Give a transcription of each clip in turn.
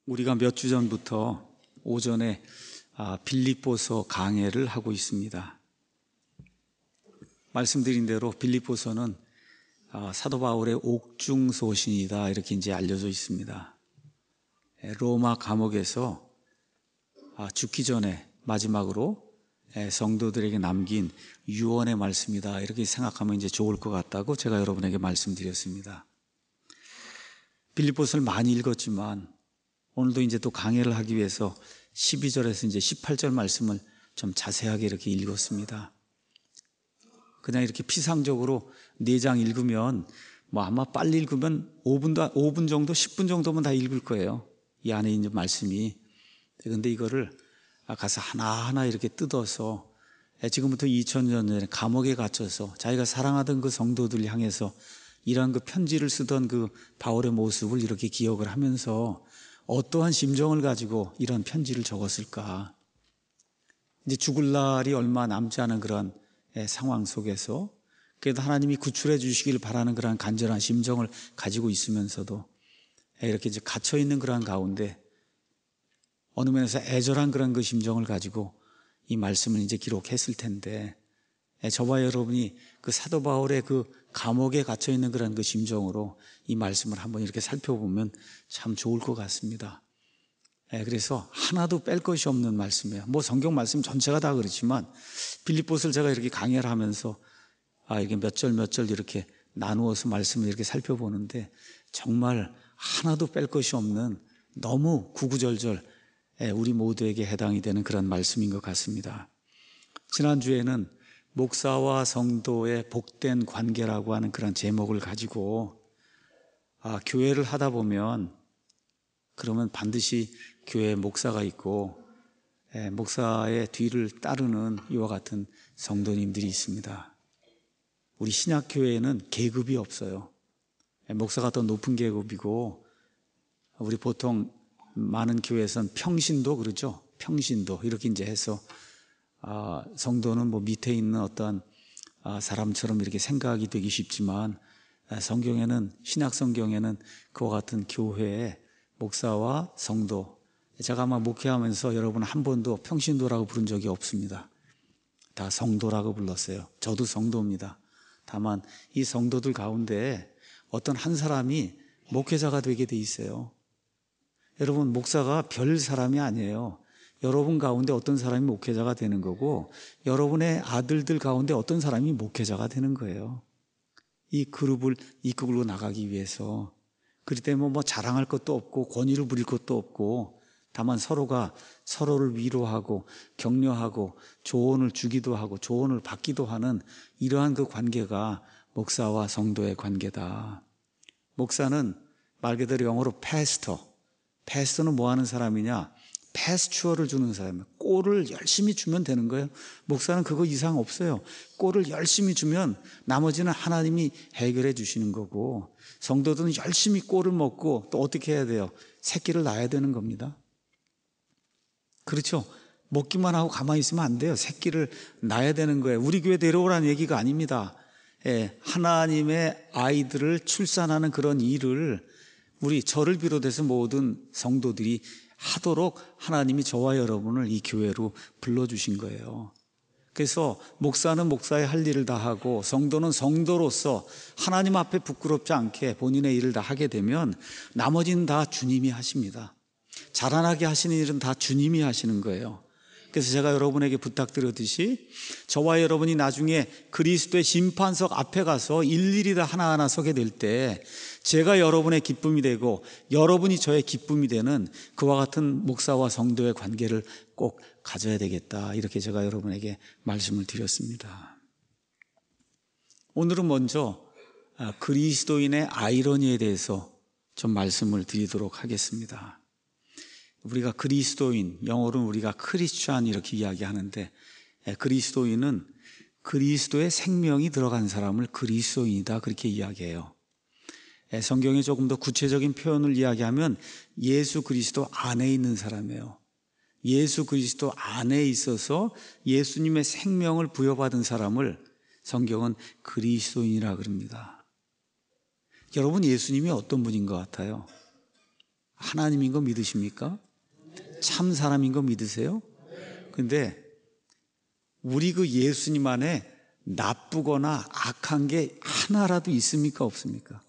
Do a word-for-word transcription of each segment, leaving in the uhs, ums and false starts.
우리가 몇 주 전부터 오전에 빌립보서 강해를 하고 있습니다. 말씀드린 대로 빌립보서는 사도 바울의 옥중소신이다 이렇게 이제 알려져 있습니다. 로마 감옥에서 죽기 전에 마지막으로 성도들에게 남긴 유언의 말씀이다 이렇게 생각하면 이제 좋을 것 같다고 제가 여러분에게 말씀드렸습니다. 빌립보서를 많이 읽었지만 오늘도 이제 또 강해를 하기 위해서 십이 절에서 이제 십팔 절 말씀을 좀 자세하게 이렇게 읽었습니다. 그냥 이렇게 피상적으로 네 장 읽으면 뭐 아마 빨리 읽으면 오 분도, 오 분 정도, 십 분 정도면 다 읽을 거예요. 이 안에 있는 말씀이. 그런데 이거를 가서 하나하나 이렇게 뜯어서 지금부터 이천 년 전에 감옥에 갇혀서 자기가 사랑하던 그 성도들 향해서 이러한 그 편지를 쓰던 그 바울의 모습을 이렇게 기억을 하면서 어떠한 심정을 가지고 이런 편지를 적었을까? 이제 죽을 날이 얼마 남지 않은 그런 상황 속에서 그래도 하나님이 구출해 주시기를 바라는 그런 간절한 심정을 가지고 있으면서도 이렇게 이제 갇혀 있는 그런 가운데 어느 면에서 애절한 그런 그 심정을 가지고 이 말씀을 이제 기록했을 텐데 저와 여러분이 그 사도 바울의 그 감옥에 갇혀 있는 그런 그 심정으로 이 말씀을 한번 이렇게 살펴보면 참 좋을 것 같습니다. 그래서 하나도 뺄 것이 없는 말씀이에요. 뭐 성경 말씀 전체가 다 그렇지만 빌립보서를 제가 이렇게 강해를 하면서 아 이게 몇 절 몇 절 이렇게 나누어서 말씀을 이렇게 살펴보는데 정말 하나도 뺄 것이 없는 너무 구구절절 우리 모두에게 해당이 되는 그런 말씀인 것 같습니다. 지난주에는 목사와 성도의 복된 관계라고 하는 그런 제목을 가지고 아, 교회를 하다 보면 그러면 반드시 교회에 목사가 있고 에, 목사의 뒤를 따르는 이와 같은 성도님들이 있습니다. 우리 신약교회에는 계급이 없어요. 에, 목사가 더 높은 계급이고 우리 보통 많은 교회에서는 평신도 그러죠. 평신도 이렇게 이제 해서 아, 성도는 뭐 밑에 있는 어떤 아, 사람처럼 이렇게 생각이 되기 쉽지만 아, 성경에는 신약 성경에는 그와 같은 교회에 목사와 성도 제가 아마 목회하면서 여러분 한 번도 평신도라고 부른 적이 없습니다. 다 성도라고 불렀어요. 저도 성도입니다. 다만 이 성도들 가운데 어떤 한 사람이 목회자가 되게 돼 있어요. 여러분 목사가 별 사람이 아니에요. 여러분 가운데 어떤 사람이 목회자가 되는 거고 여러분의 아들들 가운데 어떤 사람이 목회자가 되는 거예요. 이 그룹을 이끌고 나가기 위해서. 그렇기 때문에 뭐 자랑할 것도 없고 권위를 부릴 것도 없고 다만 서로가 서로를 위로하고 격려하고 조언을 주기도 하고 조언을 받기도 하는 이러한 그 관계가 목사와 성도의 관계다. 목사는 말 그대로 영어로 패스터. 패스터는 뭐 하는 사람이냐? 패스추어를 주는 사람이에요. 꼴을 열심히 주면 되는 거예요. 목사는 그거 이상 없어요. 꼴을 열심히 주면 나머지는 하나님이 해결해 주시는 거고 성도들은 열심히 꼴을 먹고 또 어떻게 해야 돼요? 새끼를 낳아야 되는 겁니다. 그렇죠? 먹기만 하고 가만히 있으면 안 돼요. 새끼를 낳아야 되는 거예요. 우리 교회 데려오라는 얘기가 아닙니다. 예, 하나님의 아이들을 출산하는 그런 일을 우리 저를 비롯해서 모든 성도들이 하도록 하나님이 저와 여러분을 이 교회로 불러주신 거예요. 그래서 목사는 목사의 할 일을 다 하고 성도는 성도로서 하나님 앞에 부끄럽지 않게 본인의 일을 다 하게 되면 나머지는 다 주님이 하십니다. 자라나게 하시는 일은 다 주님이 하시는 거예요. 그래서 제가 여러분에게 부탁드렸듯이 저와 여러분이 나중에 그리스도의 심판석 앞에 가서 일일이 다 하나하나 서게 될 때 제가 여러분의 기쁨이 되고 여러분이 저의 기쁨이 되는 그와 같은 목사와 성도의 관계를 꼭 가져야 되겠다 이렇게 제가 여러분에게 말씀을 드렸습니다. 오늘은 먼저 그리스도인의 아이러니에 대해서 좀 말씀을 드리도록 하겠습니다. 우리가 그리스도인, 영어로는 우리가 크리스찬 이렇게 이야기하는데 그리스도인은 그리스도의 생명이 들어간 사람을 그리스도인이다 그렇게 이야기해요. 성경에 조금 더 구체적인 표현을 이야기하면 예수 그리스도 안에 있는 사람이에요. 예수 그리스도 안에 있어서 예수님의 생명을 부여받은 사람을 성경은 그리스도인이라 그럽니다. 여러분 예수님이 어떤 분인 것 같아요? 하나님인 거 믿으십니까? 참 사람인 거 믿으세요? 근데 우리 그 예수님 안에 나쁘거나 악한 게 하나라도 있습니까? 없습니까?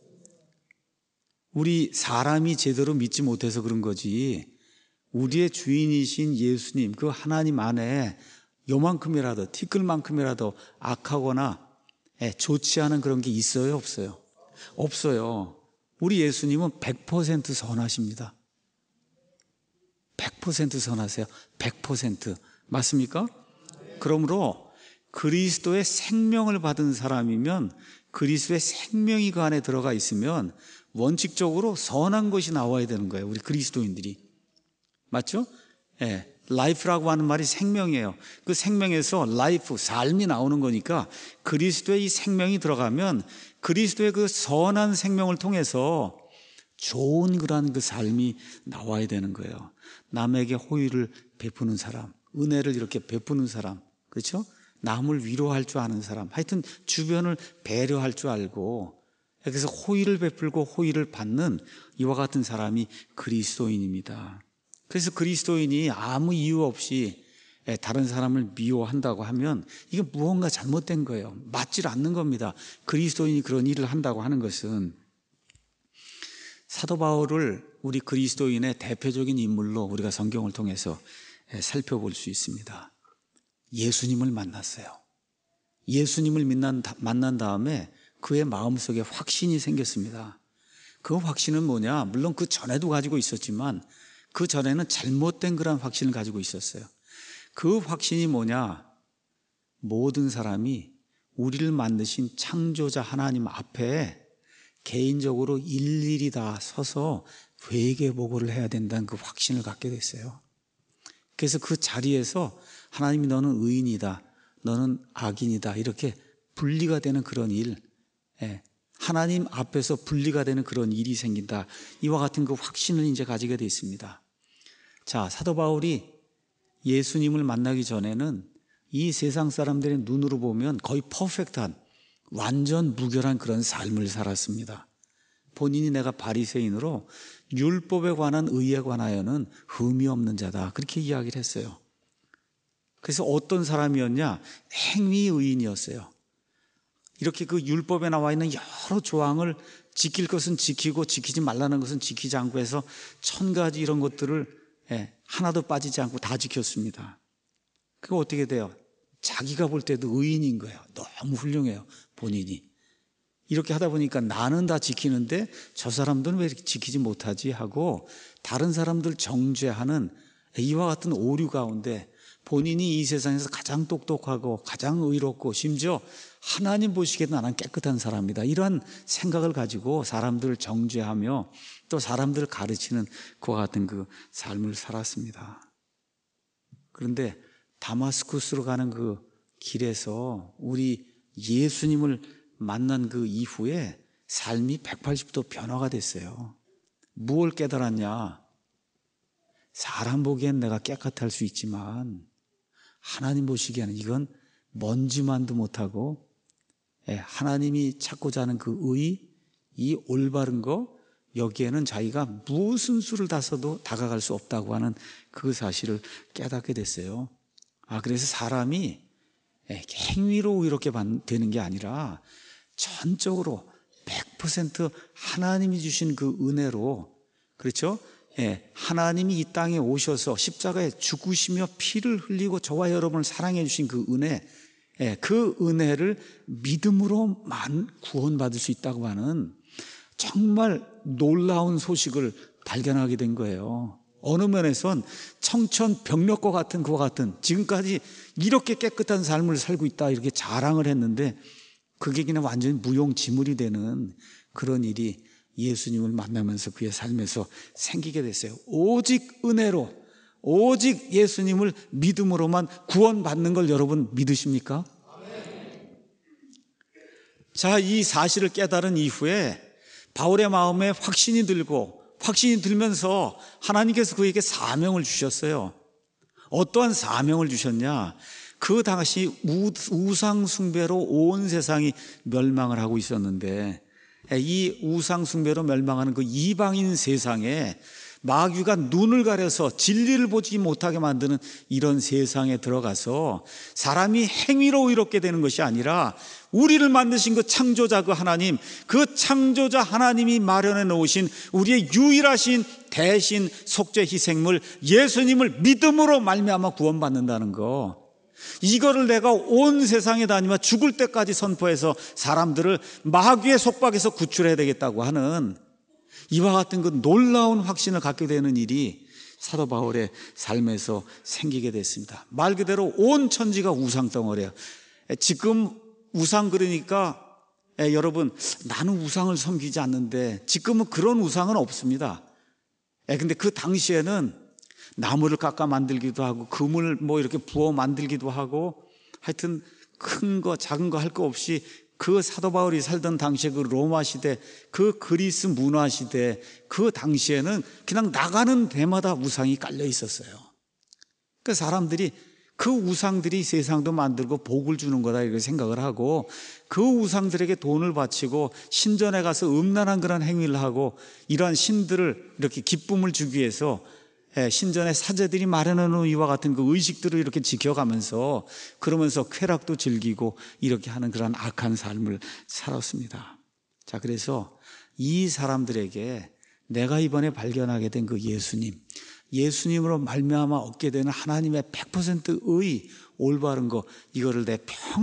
우리 사람이 제대로 믿지 못해서 그런 거지, 우리의 주인이신 예수님 그 하나님 안에 요만큼이라도, 티끌만큼이라도 악하거나 좋지 않은 그런 게 있어요? 없어요? 없어요. 우리 예수님은 백 퍼센트 선하십니다. 백 퍼센트 선하세요. 백 퍼센트. 맞습니까? 그러므로 그리스도의 생명을 받은 사람이면, 그리스도의 생명이 그 안에 들어가 있으면 원칙적으로 선한 것이 나와야 되는 거예요. 우리 그리스도인들이. 맞죠? 예. 라이프라고 하는 말이 생명이에요. 그 생명에서 라이프, 삶이 나오는 거니까 그리스도의 이 생명이 들어가면 그리스도의 그 선한 생명을 통해서 좋은 그런 그 삶이 나와야 되는 거예요. 남에게 호의를 베푸는 사람, 은혜를 이렇게 베푸는 사람, 그렇죠? 남을 위로할 줄 아는 사람, 하여튼 주변을 배려할 줄 알고, 그래서 호의를 베풀고 호의를 받는 이와 같은 사람이 그리스도인입니다. 그래서 그리스도인이 아무 이유 없이 다른 사람을 미워한다고 하면 이게 무언가 잘못된 거예요. 맞질 않는 겁니다. 그리스도인이 그런 일을 한다고 하는 것은. 사도 바울을 우리 그리스도인의 대표적인 인물로 우리가 성경을 통해서 살펴볼 수 있습니다. 예수님을 만났어요. 예수님을 만난 다음에 그의 마음속에 확신이 생겼습니다. 그 확신은 뭐냐? 물론 그 전에도 가지고 있었지만 그 전에는 잘못된 그런 확신을 가지고 있었어요. 그 확신이 뭐냐? 모든 사람이 우리를 만드신 창조자 하나님 앞에 개인적으로 일일이 다 서서 회개 보고를 해야 된다는 그 확신을 갖게 됐어요. 그래서 그 자리에서 하나님이 너는 의인이다, 너는 악인이다, 이렇게 분리가 되는 그런 일, 하나님 앞에서 분리가 되는 그런 일이 생긴다, 이와 같은 그 확신을 이제 가지게 돼 있습니다. 자, 사도 바울이 예수님을 만나기 전에는 이 세상 사람들의 눈으로 보면 거의 퍼펙트한, 완전 무결한 그런 삶을 살았습니다. 본인이 내가 바리새인으로 율법에 관한 의에 관하여는 흠이 없는 자다, 그렇게 이야기를 했어요. 그래서 어떤 사람이었냐? 행위 의인이었어요. 이렇게 그 율법에 나와 있는 여러 조항을 지킬 것은 지키고 지키지 말라는 것은 지키지 않고 해서 천 가지 이런 것들을 하나도 빠지지 않고 다 지켰습니다. 그거 어떻게 돼요? 자기가 볼 때도 의인인 거예요. 너무 훌륭해요, 본인이. 이렇게 하다 보니까 나는 다 지키는데 저 사람들은 왜 이렇게 지키지 못하지 하고 다른 사람들 정죄하는 이와 같은 오류 가운데 본인이 이 세상에서 가장 똑똑하고 가장 의롭고 심지어 하나님 보시기에도 나는 깨끗한 사람이다, 이러한 생각을 가지고 사람들을 정죄하며 또 사람들을 가르치는 그와 같은 그 삶을 살았습니다. 그런데 다마스쿠스로 가는 그 길에서 우리 예수님을 만난 그 이후에 삶이 백팔십 도 변화가 됐어요. 무엇을 깨달았냐? 사람 보기엔 내가 깨끗할 수 있지만 하나님 보시기에는 이건 먼지만도 못하고 하나님이 찾고자 하는 그 의, 이 올바른 거, 여기에는 자기가 무슨 수를 다 써도 다가갈 수 없다고 하는 그 사실을 깨닫게 됐어요. 아, 그래서 사람이 행위로 이렇게 되는 게 아니라 전적으로 백 퍼센트 하나님이 주신 그 은혜로, 그렇죠? 예, 하나님이 이 땅에 오셔서 십자가에 죽으시며 피를 흘리고 저와 여러분을 사랑해 주신 그 은혜, 예, 그 은혜를 믿음으로만 구원받을 수 있다고 하는 정말 놀라운 소식을 발견하게 된 거예요. 어느 면에선 청천벽력과 같은 그와 같은, 지금까지 이렇게 깨끗한 삶을 살고 있다 이렇게 자랑을 했는데 그게 그냥 완전히 무용지물이 되는 그런 일이 예수님을 만나면서 그의 삶에서 생기게 됐어요. 오직 은혜로, 오직 예수님을 믿음으로만 구원받는 걸 여러분 믿으십니까? 자, 이 사실을 깨달은 이후에 바울의 마음에 확신이 들고, 확신이 들면서 하나님께서 그에게 사명을 주셨어요. 어떠한 사명을 주셨냐? 그 당시 우상 숭배로 온 세상이 멸망을 하고 있었는데 이 우상숭배로 멸망하는 그 이방인 세상에 마귀가 눈을 가려서 진리를 보지 못하게 만드는 이런 세상에 들어가서 사람이 행위로 의롭게 되는 것이 아니라 우리를 만드신 그 창조자 그 하나님, 그 창조자 하나님이 마련해 놓으신 우리의 유일하신 대신 속죄 희생물 예수님을 믿음으로 말미암아 구원받는다는 거, 이거를 내가 온 세상에 다니며 죽을 때까지 선포해서 사람들을 마귀의 속박에서 구출해야 되겠다고 하는 이와 같은 그 놀라운 확신을 갖게 되는 일이 사도 바울의 삶에서 생기게 됐습니다. 말 그대로 온 천지가 우상덩어리예요. 지금 우상 그러니까 에, 여러분 나는 우상을 섬기지 않는데, 지금은 그런 우상은 없습니다. 에, 근데 그 당시에는 나무를 깎아 만들기도 하고 금을 뭐 이렇게 부어 만들기도 하고, 하여튼 큰 거 작은 거 할 거 없이 그 사도 바울이 살던 당시에 그 로마 시대, 그 그리스 문화 시대, 그 당시에는 그냥 나가는 데마다 우상이 깔려 있었어요. 그 사람들이 그 우상들이 세상도 만들고 복을 주는 거다 이렇게 생각을 하고, 그 우상들에게 돈을 바치고 신전에 가서 음란한 그런 행위를 하고, 이러한 신들을 이렇게 기쁨을 주기 위해서 신전의 사제들이 마련해 놓은 이와 같은 그 의식들을 이렇게 지켜가면서, 그러면서 쾌락도 즐기고 이렇게 하는 그런 악한 삶을 살았습니다. 자, 그래서 이 사람들에게 내가 이번에 발견하게 된 그 예수님, 예수님으로 말미암아 얻게 되는 하나님의 백 퍼센트의 올바른 거, 이거를 내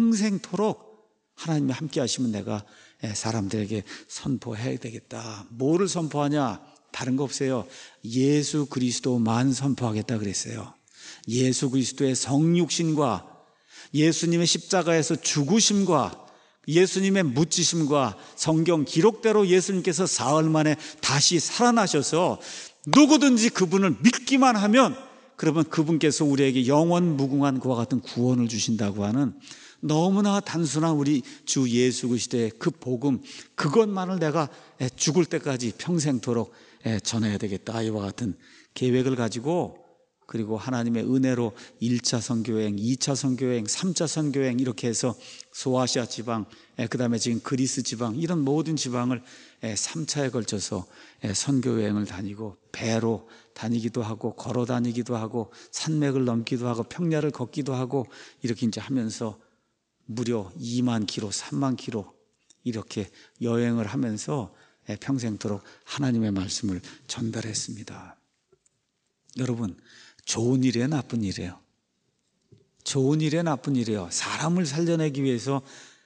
평생토록 하나님이 함께 하시면 내가 사람들에게 선포해야 되겠다. 뭐를 선포하냐? 다른 거 없어요. 예수 그리스도만 선포하겠다 그랬어요. 예수 그리스도의 성육신과 예수님의 십자가에서 죽으심과 예수님의 묻히심과 성경 기록대로 예수님께서 사흘 만에 다시 살아나셔서 누구든지 그분을 믿기만 하면, 그러면 그분께서 우리에게 영원 무궁한 그와 같은 구원을 주신다고 하는 너무나 단순한 우리 주 예수 그리스도의 그 복음, 그것만을 내가 죽을 때까지 평생토록 전해야 되겠다, 이와 같은 계획을 가지고, 그리고 하나님의 은혜로 일 차 선교여행, 이 차 선교여행, 삼 차 선교여행 이렇게 해서 소아시아 지방, 그 다음에 지금 그리스 지방, 이런 모든 지방을 삼 차에 걸쳐서 선교여행을 다니고, 배로 다니기도 하고 걸어 다니기도 하고 산맥을 넘기도 하고 평야를 걷기도 하고, 이렇게 이제 하면서 무려 이만 킬로, 삼만 킬로 이렇게 여행을 하면서 평생토록 하나님의 말씀을 전달했습니다. 여러분, 좋은 일이에요, 나쁜 일이에요? 좋은 일이에요, 나쁜 일이에요? 사람을 살려내기 위해서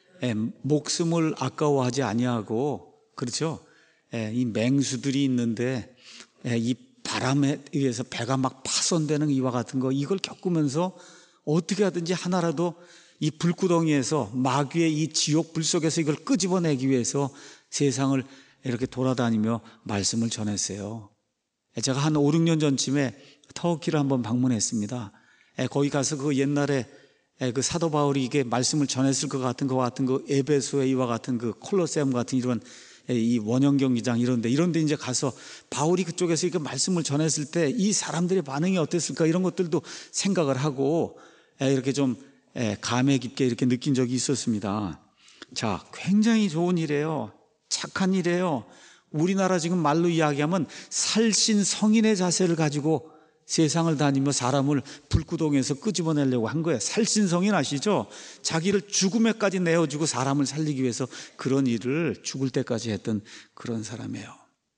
목숨을 아까워하지 아니하고, 그렇죠? 이 맹수들이 있는데 이 바람에 의해서 배가 막 파손되는 이와 같은 거, 이걸 겪으면서 어떻게 하든지 하나라도 이 불구덩이에서, 마귀의 이 지옥 불 속에서 이걸 끄집어내기 위해서 세상을 이렇게 돌아다니며 말씀을 전했어요. 제가 한 오, 육 년 전쯤에 터키를 한번 방문했습니다. 거기 가서 그 옛날에 그 사도 바울이 이게 말씀을 전했을 것 같은 것 같은 그 에베소의 이와 같은 그 콜로세움 같은 이런 이 원형 경기장 이런데 이런데 이제 가서 바울이 그쪽에서 이렇게 말씀을 전했을 때 이 사람들의 반응이 어땠을까, 이런 것들도 생각을 하고 이렇게 좀 감회 깊게 이렇게 느낀 적이 있었습니다. 자, 굉장히 좋은 일이에요. 착한 일이에요. 우리나라 지금 말로 이야기하면 살신 성인의 자세를 가지고 세상을 다니며 사람을 불구덩이에서 끄집어내려고 한 거예요. 살신 성인 아시죠? 자기를 죽음에까지 내어주고 사람을 살리기 위해서 그런 일을 죽을 때까지 했던 그런 사람이에요.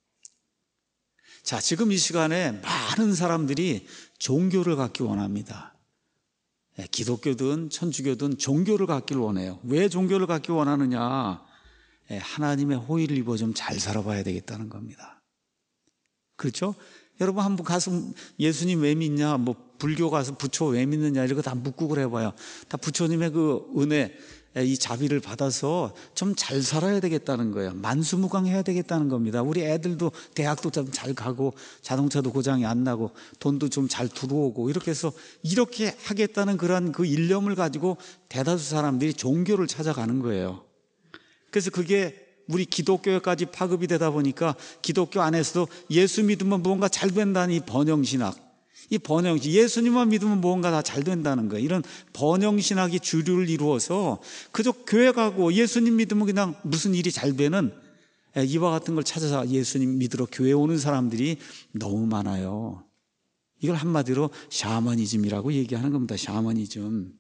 자, 지금 이 시간에 많은 사람들이 종교를 갖기 원합니다. 기독교든 천주교든 종교를 갖기를 원해요. 왜 종교를 갖기 원하느냐? 하나님의 호의를 입어 좀 잘 살아봐야 되겠다는 겁니다. 그렇죠? 여러분 한번 가서 예수님 왜 믿냐, 뭐 불교 가서 부처 왜 믿느냐, 이런 거 다 묻고 그래봐요. 다 부처님의 그 은혜, 이 자비를 받아서 좀 잘 살아야 되겠다는 거예요. 만수무강해야 되겠다는 겁니다. 우리 애들도 대학도 좀 잘 가고 자동차도 고장이 안 나고 돈도 좀 잘 들어오고, 이렇게 해서 이렇게 하겠다는 그런 그 일념을 가지고 대다수 사람들이 종교를 찾아가는 거예요. 그래서 그게 우리 기독교까지 파급이 되다 보니까 기독교 안에서도 예수 믿으면 뭔가 잘 된다는 이 번영신학, 이 번영신, 예수님만 믿으면 뭔가 다 잘 된다는 거예요. 이런 번영신학이 주류를 이루어서 그저 교회 가고 예수님 믿으면 그냥 무슨 일이 잘 되는 이와 같은 걸 찾아서 예수님 믿으러 교회 오는 사람들이 너무 많아요. 이걸 한마디로 샤머니즘이라고 얘기하는 겁니다. 샤머니즘.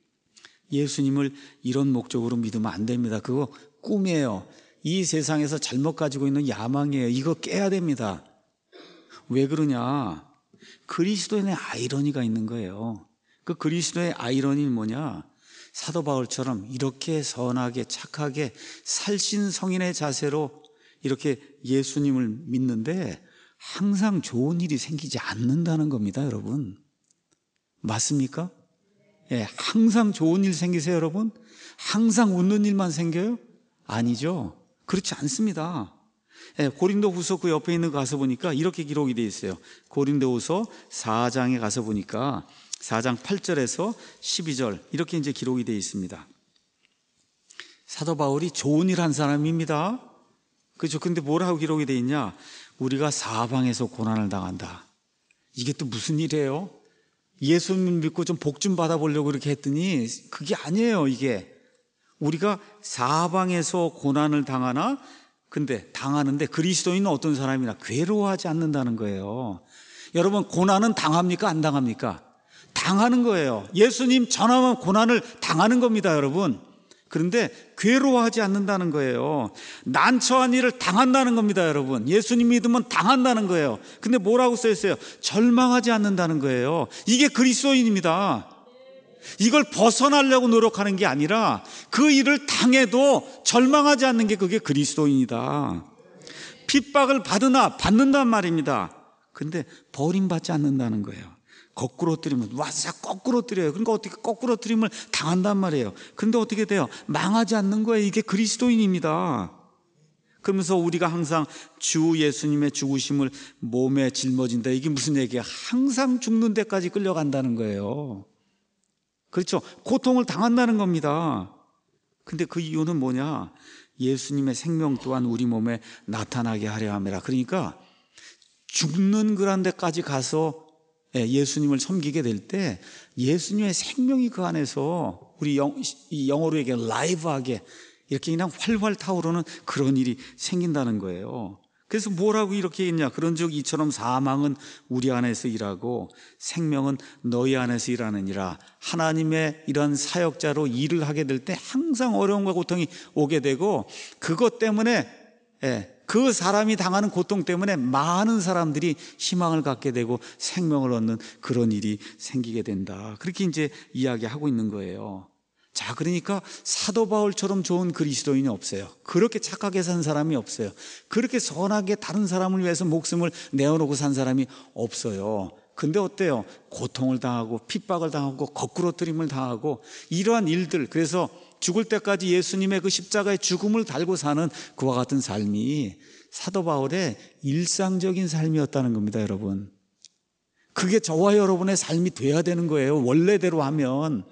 예수님을 이런 목적으로 믿으면 안 됩니다. 그거 꿈이에요. 이 세상에서 잘못 가지고 있는 야망이에요. 이거 깨야 됩니다. 왜 그러냐? 그리스도인의 아이러니가 있는 거예요. 그 그리스도의 아이러니는 뭐냐? 사도 바울처럼 이렇게 선하게 착하게 살신성인의 자세로 이렇게 예수님을 믿는데 항상 좋은 일이 생기지 않는다는 겁니다, 여러분. 맞습니까? 예, 항상 좋은 일 생기세요, 여러분? 항상 웃는 일만 생겨요? 아니죠. 그렇지 않습니다. 예, 고린도후서 그 옆에 있는 거 가서 보니까 이렇게 기록이 되어 있어요. 고린도후서 사 장에 가서 보니까 사 장 팔 절에서 십이 절 이렇게 이제 기록이 되어 있습니다. 사도 바울이 좋은 일 한 사람입니다. 그렇죠. 근데 뭐라고 기록이 되어 있냐? 우리가 사방에서 고난을 당한다. 이게 또 무슨 일이에요? 예수님 믿고 좀 복 좀 받아보려고 이렇게 했더니 그게 아니에요. 이게 우리가 사방에서 고난을 당하나, 근데 당하는데 그리스도인은 어떤 사람이나 괴로워하지 않는다는 거예요. 여러분, 고난은 당합니까? 안 당합니까? 당하는 거예요. 예수님 전하면 고난을 당하는 겁니다, 여러분. 그런데 괴로워하지 않는다는 거예요. 난처한 일을 당한다는 겁니다, 여러분. 예수님 믿으면 당한다는 거예요. 근데 뭐라고 써 있어요? 절망하지 않는다는 거예요. 이게 그리스도인입니다. 이걸 벗어나려고 노력하는 게 아니라 그 일을 당해도 절망하지 않는 게 그게 그리스도인이다. 핍박을 받으나 받는단 말입니다. 근데 버림받지 않는다는 거예요. 거꾸로 뜨리면 와서 거꾸로 뜨려요. 그러니까 어떻게 거꾸로 뜨림을 당한단 말이에요. 근데 어떻게 돼요? 망하지 않는 거예요. 이게 그리스도인입니다. 그러면서 우리가 항상 주 예수님의 죽으심을 몸에 짊어진다. 이게 무슨 얘기야? 항상 죽는 데까지 끌려간다는 거예요. 그렇죠. 고통을 당한다는 겁니다. 근데 그 이유는 뭐냐? 예수님의 생명 또한 우리 몸에 나타나게 하려 함이라. 그러니까 죽는 그런 데까지 가서 예수님을 섬기게 될 때 예수님의 생명이 그 안에서 우리 영, 영어로 얘기하면 라이브하게 이렇게 그냥 활활 타오르는 그런 일이 생긴다는 거예요. 그래서 뭐라고 이렇게 했냐? 그런즉 이처럼 사망은 우리 안에서 일하고 생명은 너희 안에서 일하느니라. 하나님의 이런 사역자로 일을 하게 될 때 항상 어려움과 고통이 오게 되고, 그것 때문에 그 사람이 당하는 고통 때문에 많은 사람들이 희망을 갖게 되고 생명을 얻는 그런 일이 생기게 된다. 그렇게 이제 이야기하고 있는 거예요. 자, 그러니까 사도 바울처럼 좋은 그리스도인이 없어요. 그렇게 착하게 산 사람이 없어요. 그렇게 선하게 다른 사람을 위해서 목숨을 내어놓고 산 사람이 없어요. 근데 어때요? 고통을 당하고 핍박을 당하고 거꾸로 뜨림을 당하고 이러한 일들, 그래서 죽을 때까지 예수님의 그 십자가의 죽음을 달고 사는 그와 같은 삶이 사도 바울의 일상적인 삶이었다는 겁니다, 여러분. 그게 저와 여러분의 삶이 돼야 되는 거예요. 원래대로 하면.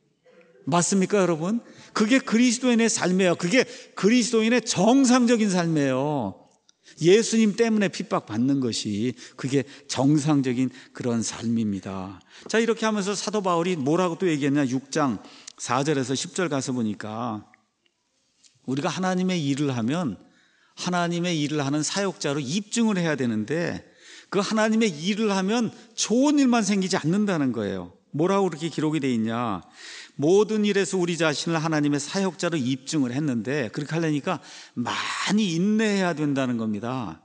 맞습니까, 여러분? 그게 그리스도인의 삶이에요. 그게 그리스도인의 정상적인 삶이에요. 예수님 때문에 핍박받는 것이 그게 정상적인 그런 삶입니다. 자, 이렇게 하면서 사도 바울이 뭐라고 또 얘기했냐? 육 장 사 절에서 십 절 가서 보니까 우리가 하나님의 일을 하면 하나님의 일을 하는 사역자로 입증을 해야 되는데 그 하나님의 일을 하면 좋은 일만 생기지 않는다는 거예요. 뭐라고 그렇게 기록이 돼 있냐? 모든 일에서 우리 자신을 하나님의 사역자로 입증을 했는데 그렇게 하려니까 많이 인내해야 된다는 겁니다.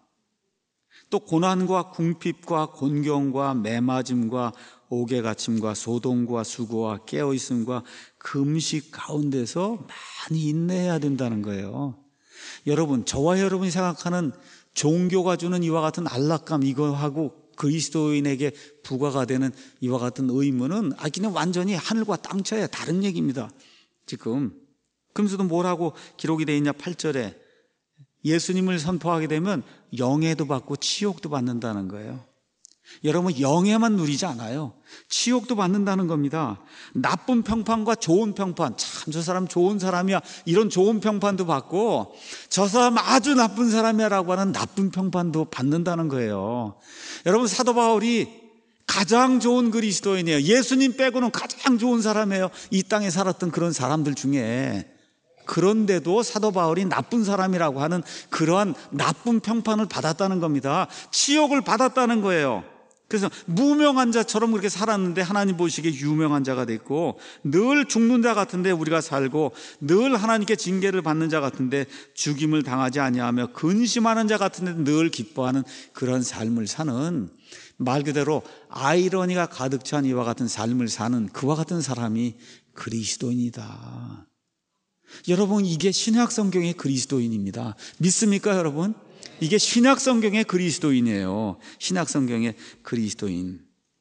또 고난과 궁핍과 곤경과 매맞음과 옥에갇힘과 소동과 수고와 깨어있음과 금식 가운데서 많이 인내해야 된다는 거예요. 여러분, 저와 여러분이 생각하는 종교가 주는 이와 같은 안락감, 이거하고 그리스도인에게 부과가 되는 이와 같은 의무는 아 그냥 완전히 하늘과 땅 차이의 다른 얘기입니다. 지금 그러면서도 뭐라고 기록이 되어 있냐? 팔 절에 예수님을 선포하게 되면 영예도 받고 치욕도 받는다는 거예요. 여러분, 영예만 누리지 않아요. 치욕도 받는다는 겁니다. 나쁜 평판과 좋은 평판, 참 저 사람 좋은 사람이야, 이런 좋은 평판도 받고, 저 사람 아주 나쁜 사람이야 라고 하는 나쁜 평판도 받는다는 거예요. 여러분, 사도 바울이 가장 좋은 그리스도인이에요. 예수님 빼고는 가장 좋은 사람이에요. 이 땅에 살았던 그런 사람들 중에. 그런데도 사도 바울이 나쁜 사람이라고 하는 그러한 나쁜 평판을 받았다는 겁니다. 치욕을 받았다는 거예요. 그래서 무명한 자처럼 그렇게 살았는데 하나님 보시기에 유명한 자가 됐고, 늘 죽는 자 같은데 우리가 살고, 늘 하나님께 징계를 받는 자 같은데 죽임을 당하지 아니하며, 근심하는 자 같은데 늘 기뻐하는 그런 삶을 사는, 말 그대로 아이러니가 가득 찬 이와 같은 삶을 사는 그와 같은 사람이 그리스도인이다. 여러분, 이게 신약 성경의 그리스도인입니다. 믿습니까, 여러분? 이게 신약 성경의 그리스도인이에요. 신약 성경의 그리스도인.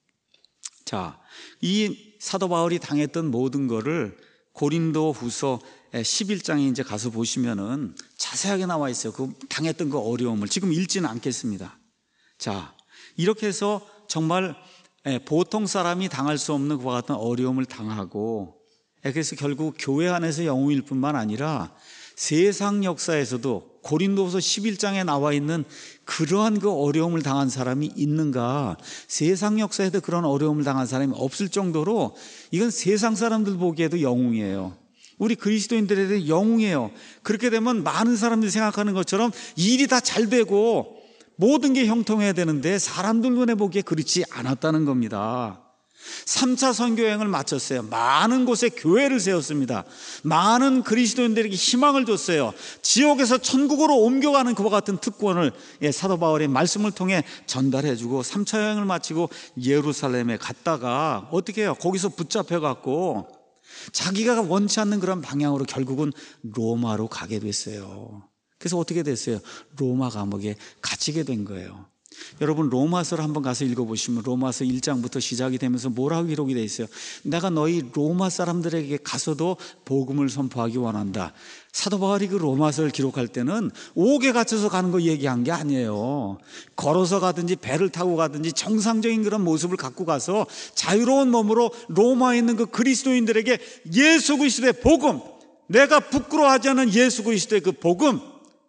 자, 이 사도 바울이 당했던 모든 거를 고린도 후서 십일 장에 이제 가서 보시면은 자세하게 나와 있어요. 그 당했던 그 어려움을 지금 읽지는 않겠습니다. 자, 이렇게 해서 정말 보통 사람이 당할 수 없는 그와 같은 어려움을 당하고, 그래서 결국 교회 안에서 영웅일 뿐만 아니라 세상 역사에서도 고린도후서 십일 장에 나와 있는 그러한 그 어려움을 당한 사람이 있는가? 세상 역사에도 그런 어려움을 당한 사람이 없을 정도로 이건 세상 사람들 보기에도 영웅이에요. 우리 그리스도인들에 대해 영웅이에요. 그렇게 되면 많은 사람들이 생각하는 것처럼 일이 다 잘 되고 모든 게 형통해야 되는데 사람들 눈에 보기에 그렇지 않았다는 겁니다. 삼 차 선교여행을 마쳤어요. 많은 곳에 교회를 세웠습니다. 많은 그리스도인들에게 희망을 줬어요. 지옥에서 천국으로 옮겨가는 그와 같은 특권을 사도 바울의 말씀을 통해 전달해주고 삼 차 여행을 마치고 예루살렘에 갔다가 어떻게 해요? 거기서 붙잡혀갖고 자기가 원치 않는 그런 방향으로 결국은 로마로 가게 됐어요. 그래서 어떻게 됐어요? 로마 감옥에 갇히게 된 거예요. 여러분, 로마서를 한번 가서 읽어보시면 로마서 일 장부터 시작이 되면서 뭐라고 기록이 되어 있어요? 내가 너희 로마 사람들에게 가서도 복음을 선포하기 원한다. 사도 바울이 그 로마서를 기록할 때는 옥에 갇혀서 가는 거 얘기한 게 아니에요. 걸어서 가든지 배를 타고 가든지 정상적인 그런 모습을 갖고 가서 자유로운 몸으로 로마에 있는 그 그리스도인들에게 예수 그리스도의 복음, 내가 부끄러워하지 않은 예수 그리스도의 그 복음,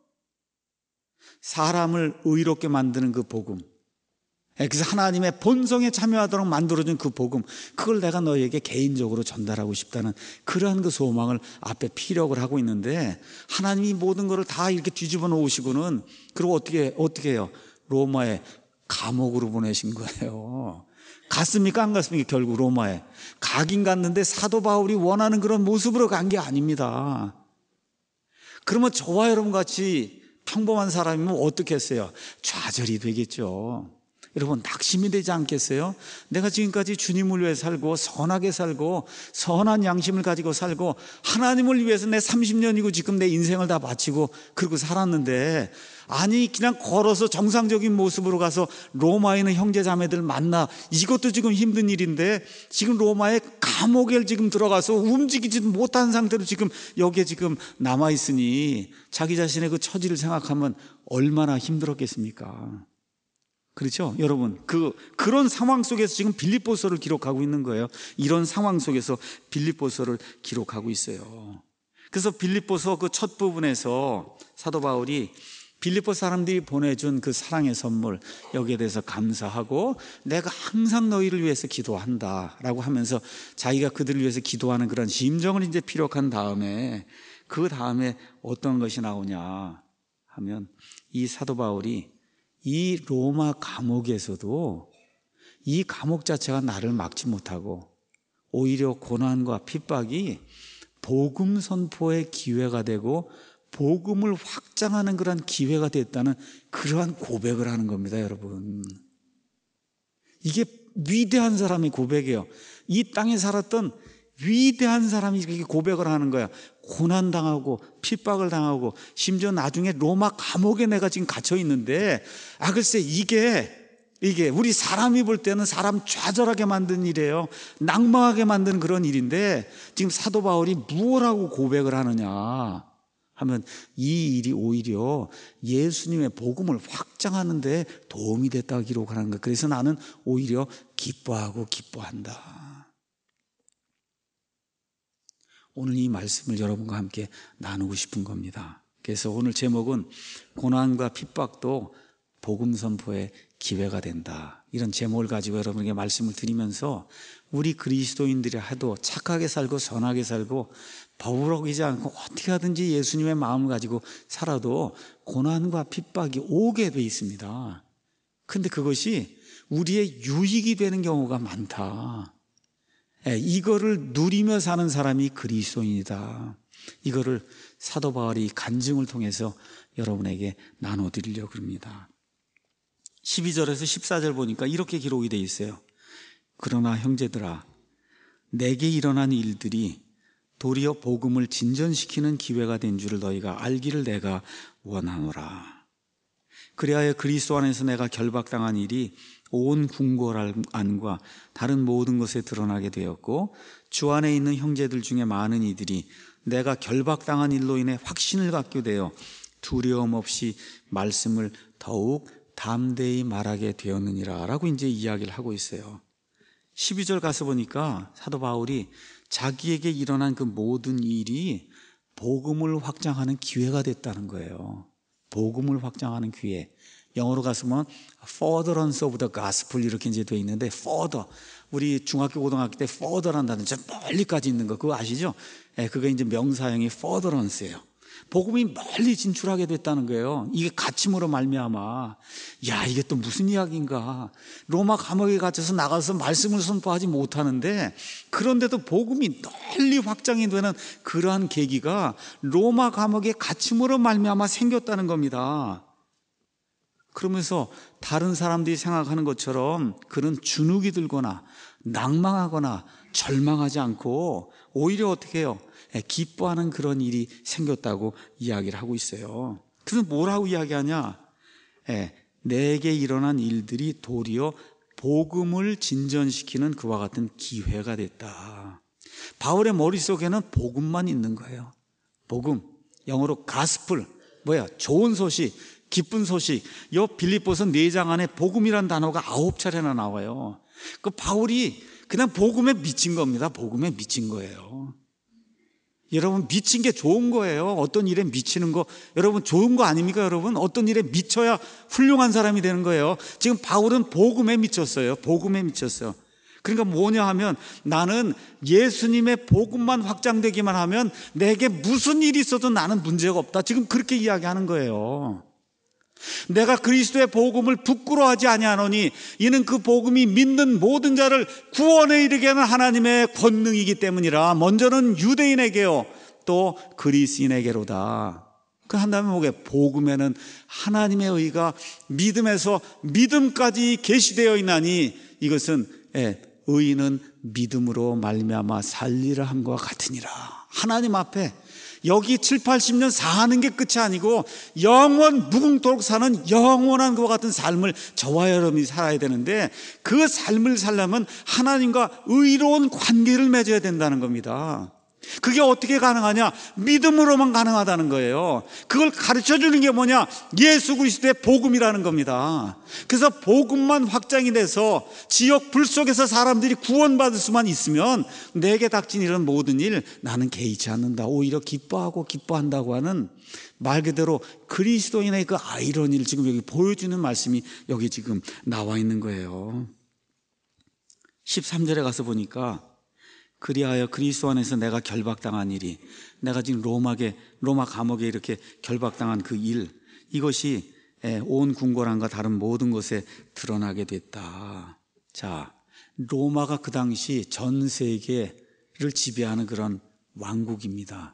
사람을 의롭게 만드는 그 복음, 그래서 하나님의 본성에 참여하도록 만들어준 그 복음, 그걸 내가 너에게 개인적으로 전달하고 싶다는 그러한 그 소망을 앞에 피력을 하고 있는데, 하나님이 모든 것을 다 이렇게 뒤집어 놓으시고는 그리고 어떻게 어떻게 해요? 로마에 감옥으로 보내신 거예요. 갔습니까? 안 갔습니까? 결국 로마에 가긴 갔는데 사도 바울이 원하는 그런 모습으로 간 게 아닙니다. 그러면 저와 여러분 같이 평범한 사람이면 어떻게 했어요? 좌절이 되겠죠. 여러분, 낙심이 되지 않겠어요? 내가 지금까지 주님을 위해 살고 선하게 살고 선한 양심을 가지고 살고 하나님을 위해서 내 삼십 년이고 지금 내 인생을 다 바치고 그러고 살았는데, 아니 그냥 걸어서 정상적인 모습으로 가서 로마에 있는 형제 자매들 만나, 이것도 지금 힘든 일인데 지금 로마의 감옥에 지금 들어가서 움직이지 못한 상태로 지금 여기에 지금 남아있으니 자기 자신의 그 처지를 생각하면 얼마나 힘들었겠습니까? 그렇죠? 여러분, 그, 그런 상황 속에서 지금 빌립보서를 기록하고 있는 거예요. 이런 상황 속에서 빌립보서를 기록하고 있어요. 그래서 빌립보서 그 첫 부분에서 사도 바울이 빌립보 사람들이 보내준 그 사랑의 선물, 여기에 대해서 감사하고 내가 항상 너희를 위해서 기도한다 라고 하면서 자기가 그들을 위해서 기도하는 그런 심정을 이제 피력한 다음에, 그 다음에 어떤 것이 나오냐 하면, 이 사도 바울이 이 로마 감옥에서도 이 감옥 자체가 나를 막지 못하고 오히려 고난과 핍박이 복음 선포의 기회가 되고 복음을 확장하는 그런 기회가 됐다는 그러한 고백을 하는 겁니다, 여러분. 이게 위대한 사람의 고백이에요. 이 땅에 살았던 위대한 사람이 이렇게 고백을 하는 거야. 고난당하고 핍박을 당하고 심지어 나중에 로마 감옥에 내가 지금 갇혀 있는데, 아 글쎄 이게 이게 우리 사람이 볼 때는 사람 좌절하게 만든 일이에요. 낭망하게 만든 그런 일인데, 지금 사도 바울이 무엇라고 고백을 하느냐 하면, 이 일이 오히려 예수님의 복음을 확장하는 데 도움이 됐다고 기록하는 거예요. 그래서 나는 오히려 기뻐하고 기뻐한다. 오늘 이 말씀을 여러분과 함께 나누고 싶은 겁니다. 그래서 오늘 제목은 고난과 핍박도 복음 선포의 기회가 된다. 이런 제목을 가지고 여러분에게 말씀을 드리면서 우리 그리스도인들이 해도 착하게 살고 선하게 살고 버부럭이지 않고 어떻게 하든지 예수님의 마음을 가지고 살아도 고난과 핍박이 오게 돼 있습니다. 근데 그것이 우리의 유익이 되는 경우가 많다. 이거를 누리며 사는 사람이 그리스도인이다. 이거를 사도 바울이 간증을 통해서 여러분에게 나눠드리려고 합니다. 십이 절에서 십사 절 보니까 이렇게 기록이 되어 있어요. 그러나 형제들아, 내게 일어난 일들이 도리어 복음을 진전시키는 기회가 된 줄을 너희가 알기를 내가 원하노라. 그리하여 그리스도 안에서 내가 결박당한 일이 온 궁궐 안과 다른 모든 것에 드러나게 되었고, 주 안에 있는 형제들 중에 많은 이들이 내가 결박당한 일로 인해 확신을 갖게 되어 두려움 없이 말씀을 더욱 담대히 말하게 되었느니라 라고 이제 이야기를 하고 있어요. 십이 절 가서 보니까 사도 바울이 자기에게 일어난 그 모든 일이 복음을 확장하는 기회가 됐다는 거예요. 복음을 확장하는 기회. 영어로 가서면 furtherance of the gospel 이렇게 이제 되어 있는데, further, 우리 중학교 고등학교 때 further란다는 저 멀리까지 있는 거 그거 아시죠? 예, 그게 이제 명사형이 furtherance예요. 복음이 멀리 진출하게 됐다는 거예요. 이게 갇힘으로 말미암아. 야, 이게 또 무슨 이야기인가. 로마 감옥에 갇혀서 나가서 말씀을 선포하지 못하는데, 그런데도 복음이 널리 확장이 되는 그러한 계기가 로마 감옥의 갇힘으로 말미암아 생겼다는 겁니다. 그러면서 다른 사람들이 생각하는 것처럼 그는 주눅이 들거나 낭망하거나 절망하지 않고 오히려 어떻게 해요? 기뻐하는 그런 일이 생겼다고 이야기를 하고 있어요. 그래서 뭐라고 이야기하냐? 내게 일어난 일들이 도리어 복음을 진전시키는 그와 같은 기회가 됐다. 바울의 머릿속에는 복음만 있는 거예요. 복음, 영어로 가스플, 뭐야? 좋은 소식, 기쁜 소식. 요 빌립보서 네 장 안에 복음이란 단어가 아홉 차례나 나와요. 그 바울이 그냥 복음에 미친 겁니다. 복음에 미친 거예요. 여러분, 미친 게 좋은 거예요. 어떤 일에 미치는 거 여러분 좋은 거 아닙니까? 여러분, 어떤 일에 미쳐야 훌륭한 사람이 되는 거예요. 지금 바울은 복음에 미쳤어요. 복음에 미쳤어요. 그러니까 뭐냐 하면, 나는 예수님의 복음만 확장되기만 하면 내게 무슨 일이 있어도 나는 문제가 없다. 지금 그렇게 이야기하는 거예요. 내가 그리스도의 복음을 부끄러워하지 아니하노니 이는 그 복음이 믿는 모든 자를 구원에 이르게 하는 하나님의 권능이기 때문이라. 먼저는 유대인에게요, 또 그리스인에게로다. 그 한다면 뭐게? 복음에는 하나님의 의가 믿음에서 믿음까지 계시되어 있나니 이것은 예, 의인은 믿음으로 말미암아 살리라 함과 같으니라. 하나님 앞에 여기 칠, 팔십 년 사는 게 끝이 아니고 영원 무궁토록 사는 영원한 그와 같은 삶을 저와 여러분이 살아야 되는데, 그 삶을 살려면 하나님과 의로운 관계를 맺어야 된다는 겁니다. 그게 어떻게 가능하냐? 믿음으로만 가능하다는 거예요. 그걸 가르쳐주는 게 뭐냐? 예수 그리스도의 복음이라는 겁니다. 그래서 복음만 확장이 돼서 지역 불 속에서 사람들이 구원받을 수만 있으면 내게 닥친 이런 모든 일 나는 개의치 않는다. 오히려 기뻐하고 기뻐한다고 하는, 말 그대로 그리스도인의 그 아이러니를 지금 여기 보여주는 말씀이 여기 지금 나와 있는 거예요. 십삼 절에 가서 보니까, 그리하여 그리스도 안에서 내가 결박당한 일이, 내가 지금 로마게, 로마 감옥에 이렇게 결박당한 그 일, 이것이 온 궁궐안과 다른 모든 것에 드러나게 됐다. 자, 로마가 그 당시 전 세계를 지배하는 그런 왕국입니다.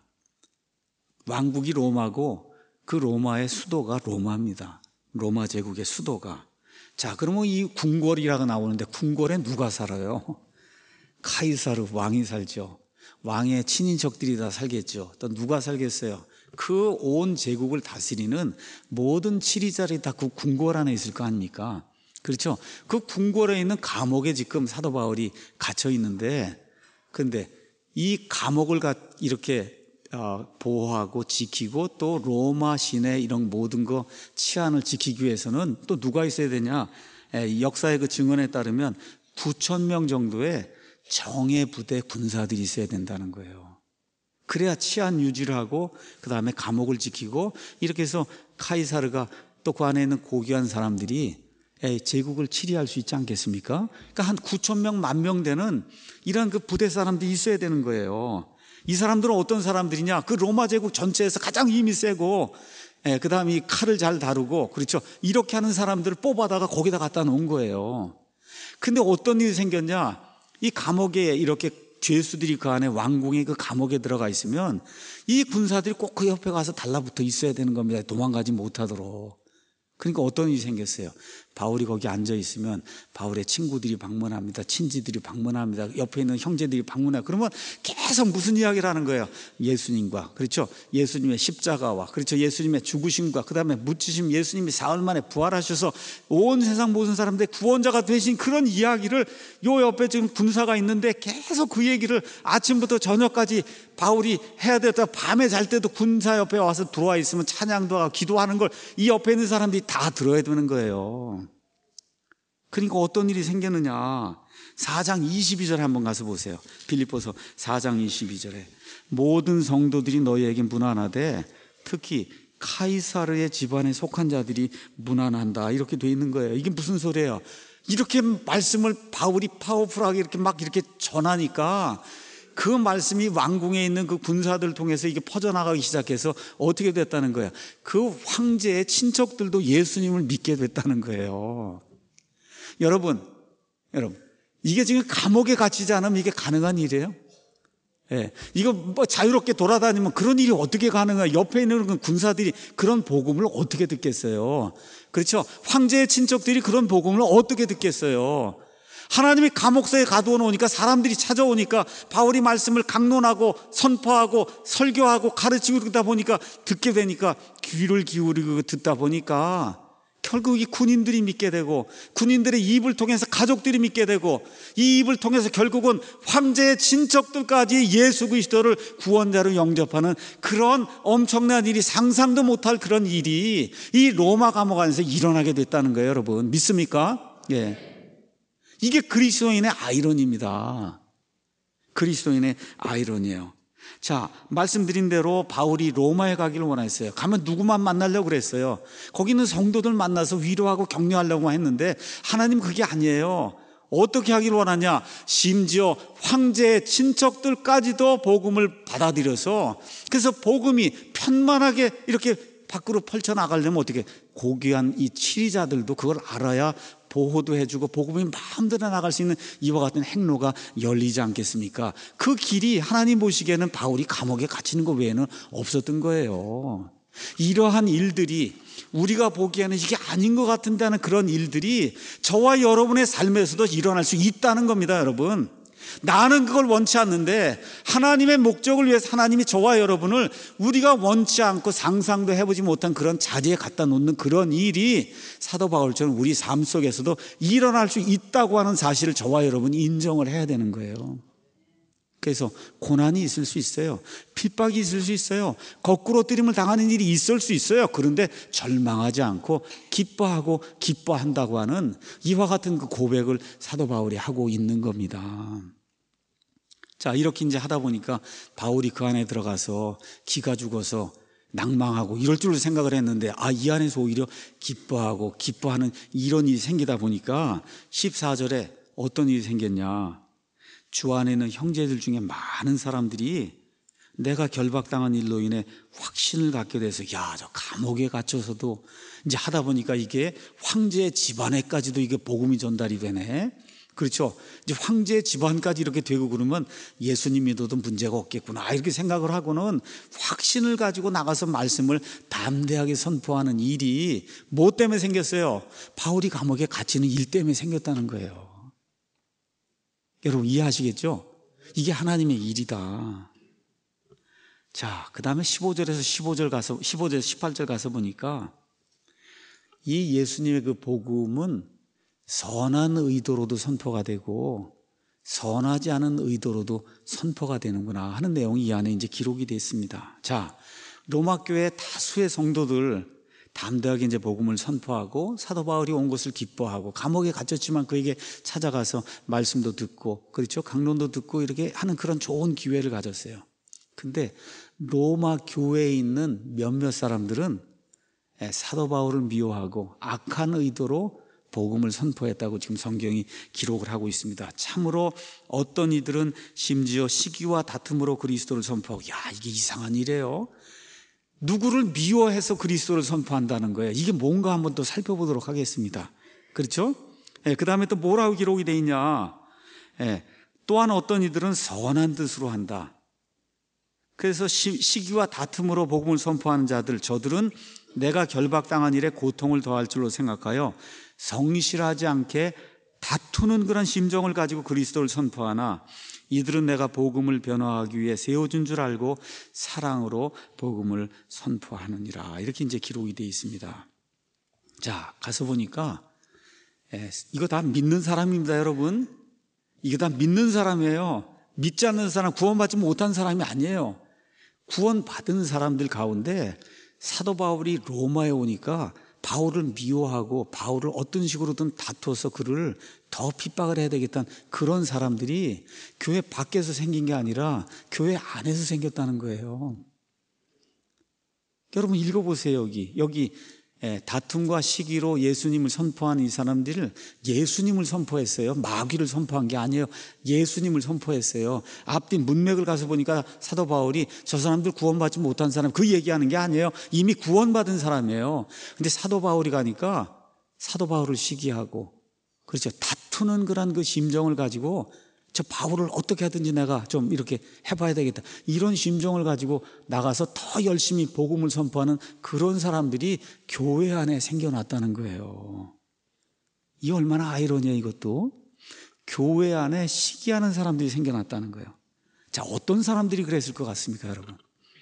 왕국이 로마고 그 로마의 수도가 로마입니다. 로마 제국의 수도가. 자, 그러면 이 궁궐이라고 나오는데 궁궐에 누가 살아요? 카이사르 왕이 살죠. 왕의 친인척들이 다 살겠죠. 또 누가 살겠어요? 그 온 제국을 다스리는 모든 치리자리 다 그 궁궐 안에 있을 거 아닙니까? 그렇죠? 그 궁궐에 있는 감옥에 지금 사도 바울이 갇혀 있는데, 근데 이 감옥을 이렇게 보호하고 지키고 또 로마 시내 이런 모든 거 치안을 지키기 위해서는 또 누가 있어야 되냐? 역사의 그 증언에 따르면 구천 명 정도의 정예 부대 군사들이 있어야 된다는 거예요. 그래야 치안 유지를 하고 그 다음에 감옥을 지키고, 이렇게 해서 카이사르가 또 그 안에 있는 고귀한 사람들이 제국을 치리할 수 있지 않겠습니까? 그러니까 한 구천 명, 만 명 되는 이런 그 부대 사람들이 있어야 되는 거예요. 이 사람들은 어떤 사람들이냐? 그 로마 제국 전체에서 가장 힘이 세고, 예, 그 다음에 이 칼을 잘 다루고, 그렇죠? 이렇게 하는 사람들을 뽑아다가 거기다 갖다 놓은 거예요. 근데 어떤 일이 생겼냐? 이 감옥에 이렇게 죄수들이 그 안에 왕궁의 그 감옥에 들어가 있으면 이 군사들이 꼭 그 옆에 가서 달라붙어 있어야 되는 겁니다. 도망가지 못하도록. 그러니까 어떤 일이 생겼어요. 바울이 거기 앉아 있으면 바울의 친구들이 방문합니다. 친지들이 방문합니다. 옆에 있는 형제들이 방문해요. 그러면 계속 무슨 이야기를 하는 거예요? 예수님과, 그렇죠? 예수님의 십자가와, 그렇죠? 예수님의 죽으심과, 그 다음에 묻히심, 예수님이 사흘 만에 부활하셔서 온 세상 모든 사람들의 구원자가 되신 그런 이야기를, 요 옆에 지금 군사가 있는데 계속 그 얘기를 아침부터 저녁까지 바울이 해야 되다. 밤에 잘 때도 군사 옆에 와서 들어와 있으면 찬양도 하고 기도하는 걸 이 옆에 있는 사람들이 다 들어야 되는 거예요. 그러니까 어떤 일이 생겼느냐? 사 장 이십이 절에 한번 가서 보세요. 빌립보서 사 장 이십이 절에 모든 성도들이 너희에게 문안하되 특히 카이사르의 집안에 속한 자들이 문안한다, 이렇게 돼 있는 거예요. 이게 무슨 소리예요? 이렇게 말씀을 바울이 파워풀하게 이렇게 막 이렇게 전하니까 그 말씀이 왕궁에 있는 그 군사들을 통해서 이게 퍼져나가기 시작해서 어떻게 됐다는 거야? 그 황제의 친척들도 예수님을 믿게 됐다는 거예요. 여러분, 여러분, 이게 지금 감옥에 갇히지 않으면 이게 가능한 일이에요? 예, 이거 뭐 자유롭게 돌아다니면 그런 일이 어떻게 가능해요? 옆에 있는 군사들이 그런 복음을 어떻게 듣겠어요? 그렇죠? 황제의 친척들이 그런 복음을 어떻게 듣겠어요? 하나님이 감옥서에 가두어 놓으니까 사람들이 찾아오니까 바울이 말씀을 강론하고 선포하고 설교하고 가르치고 그러다 보니까 듣게 되니까 귀를 기울이고 듣다 보니까 결국 이 군인들이 믿게 되고, 군인들의 입을 통해서 가족들이 믿게 되고, 이 입을 통해서 결국은 황제의 친척들까지 예수 그리스도를 구원자로 영접하는 그런 엄청난 일이, 상상도 못할 그런 일이 이 로마 감옥 안에서 일어나게 됐다는 거예요. 여러분 믿습니까? 예. 이게 그리스도인의 아이러니입니다. 그리스도인의 아이러니예요. 자, 말씀드린 대로 바울이 로마에 가기를 원했어요. 가면 누구만 만나려고 그랬어요. 거기 있는 성도들 만나서 위로하고 격려하려고 했는데 하나님 그게 아니에요. 어떻게 하기를 원하냐? 심지어 황제의 친척들까지도 복음을 받아들여서, 그래서 복음이 편만하게 이렇게 밖으로 펼쳐나가려면 어떻게, 고귀한 이 치리자들도 그걸 알아야 보호도 해주고 복음이 마음대로 나갈 수 있는 이와 같은 행로가 열리지 않겠습니까? 그 길이 하나님 보시기에는 바울이 감옥에 갇히는 것 외에는 없었던 거예요. 이러한 일들이 우리가 보기에는 이게 아닌 것 같은데 하는 그런 일들이 저와 여러분의 삶에서도 일어날 수 있다는 겁니다. 여러분, 나는 그걸 원치 않는데 하나님의 목적을 위해서 하나님이 저와 여러분을 우리가 원치 않고 상상도 해보지 못한 그런 자리에 갖다 놓는 그런 일이 사도 바울처럼 우리 삶 속에서도 일어날 수 있다고 하는 사실을 저와 여러분이 인정을 해야 되는 거예요. 그래서 고난이 있을 수 있어요. 핍박이 있을 수 있어요. 거꾸로 뜨림을 당하는 일이 있을 수 있어요. 그런데 절망하지 않고 기뻐하고 기뻐한다고 하는 이와 같은 그 고백을 사도 바울이 하고 있는 겁니다. 자, 이렇게 이제 하다 보니까 바울이 그 안에 들어가서 기가 죽어서 낭망하고 이럴 줄 생각을 했는데, 아, 이 안에서 오히려 기뻐하고 기뻐하는 이런 일이 생기다 보니까 십사 절에 어떤 일이 생겼냐? 주 안에는 형제들 중에 많은 사람들이 내가 결박당한 일로 인해 확신을 갖게 돼서, 야, 저 감옥에 갇혀서도 이제 하다 보니까 이게 황제의 집안에까지도 이게 복음이 전달이 되네. 그렇죠? 이제 황제의 집안까지 이렇게 되고 그러면 예수님 믿어도 문제가 없겠구나, 이렇게 생각을 하고는 확신을 가지고 나가서 말씀을 담대하게 선포하는 일이 뭐 때문에 생겼어요? 바울이 감옥에 갇히는 일 때문에 생겼다는 거예요. 여러분 이해하시겠죠? 이게 하나님의 일이다. 자, 그 다음에 십오 절에서 십오 절 가서, 십오 절에서 십팔 절 가서 보니까 이 예수님의 그 복음은 선한 의도로도 선포가 되고 선하지 않은 의도로도 선포가 되는구나 하는 내용이 이 안에 이제 기록이 되어 있습니다. 자, 로마 교회 다수의 성도들 담대하게 이제 복음을 선포하고 사도 바울이 온 것을 기뻐하고 감옥에 갇혔지만 그에게 찾아가서 말씀도 듣고, 그렇죠? 강론도 듣고 이렇게 하는 그런 좋은 기회를 가졌어요. 근데 로마 교회에 있는 몇몇 사람들은 사도 바울을 미워하고 악한 의도로 복음을 선포했다고 지금 성경이 기록을 하고 있습니다. 참으로 어떤 이들은 심지어 시기와 다툼으로 그리스도를 선포하고, 야, 이게 이상한 일이에요. 누구를 미워해서 그리스도를 선포한다는 거예요. 이게 뭔가 한번 또 살펴보도록 하겠습니다. 그렇죠? 예, 그 다음에 또 뭐라고 기록이 되어 있냐. 예, 또한 어떤 이들은 선한 뜻으로 한다. 그래서 시, 시기와 다툼으로 복음을 선포하는 자들, 저들은 내가 결박당한 일에 고통을 더할 줄로 생각하여 성실하지 않게 다투는 그런 심정을 가지고 그리스도를 선포하나, 이들은 내가 복음을 변화하기 위해 세워준 줄 알고 사랑으로 복음을 선포하느니라. 이렇게 이제 기록이 되어 있습니다. 자, 가서 보니까 예, 이거 다 믿는 사람입니다, 여러분. 이거 다 믿는 사람이에요. 믿지 않는 사람, 구원받지 못한 사람이 아니에요. 구원받은 사람들 가운데 사도 바울이 로마에 오니까 바울을 미워하고 바울을 어떤 식으로든 다투어서 그를 더 핍박을 해야 되겠다는 그런 사람들이 교회 밖에서 생긴 게 아니라 교회 안에서 생겼다는 거예요. 여러분 읽어보세요. 여기 여기 다툼과 시기로 예수님을 선포하는 이 사람들을 예수님을 선포했어요. 마귀를 선포한 게 아니에요. 예수님을 선포했어요. 앞뒤 문맥을 가서 보니까 사도 바울이 저 사람들 구원받지 못한 사람, 그 얘기하는 게 아니에요. 이미 구원받은 사람이에요. 근데 사도 바울이 가니까 사도 바울을 시기하고, 그렇죠, 다투는 그런 그 심정을 가지고 저 바울을 어떻게 하든지 내가 좀 이렇게 해봐야 되겠다, 이런 심정을 가지고 나가서 더 열심히 복음을 선포하는 그런 사람들이 교회 안에 생겨났다는 거예요. 이 얼마나 아이러니야. 이것도 교회 안에 시기하는 사람들이 생겨났다는 거예요. 자, 어떤 사람들이 그랬을 것 같습니까, 여러분?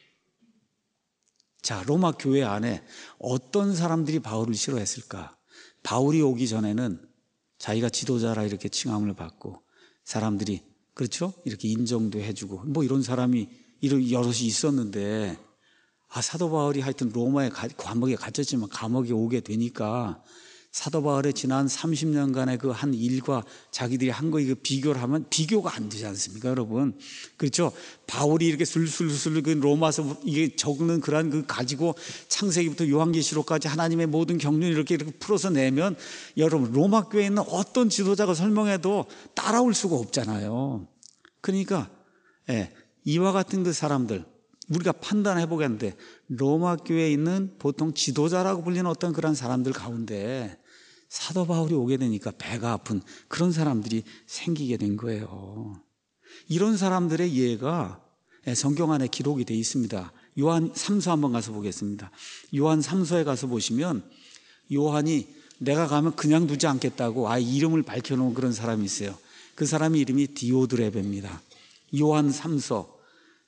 자, 로마 교회 안에 어떤 사람들이 바울을 싫어했을까? 바울이 오기 전에는 자기가 지도자라 이렇게 칭함을 받고 사람들이, 그렇죠, 이렇게 인정도 해주고 뭐 이런 사람이 여럿이 있었는데, 아, 사도 바울이 하여튼 로마에 가, 감옥에 갇혔지만 감옥에 오게 되니까 사도 바울의 지난 삼십 년간의 그 한 일과 자기들이 한 거 이거 비교를 하면 비교가 안 되지 않습니까, 여러분? 그렇죠? 바울이 이렇게 술술술 그 로마서 이게 적는 그런 그 가지고 창세기부터 요한계시록까지 하나님의 모든 경륜을 이렇게 이렇게 풀어서 내면, 여러분 로마 교회에 있는 어떤 지도자가 설명해도 따라올 수가 없잖아요. 그러니까 예, 이와 같은 그 사람들 우리가 판단해 보겠는데, 로마 교회에 있는 보통 지도자라고 불리는 어떤 그런 사람들 가운데 사도 바울이 오게 되니까 배가 아픈 그런 사람들이 생기게 된 거예요. 이런 사람들의 예가 성경 안에 기록이 되어 있습니다. 요한 삼 서 한번 가서 보겠습니다. 요한 삼 서에 가서 보시면 요한이 내가 가면 그냥 두지 않겠다고 아예 이름을 밝혀놓은 그런 사람이 있어요. 그 사람이 이름이 디오드레베입니다. 요한 삼 서,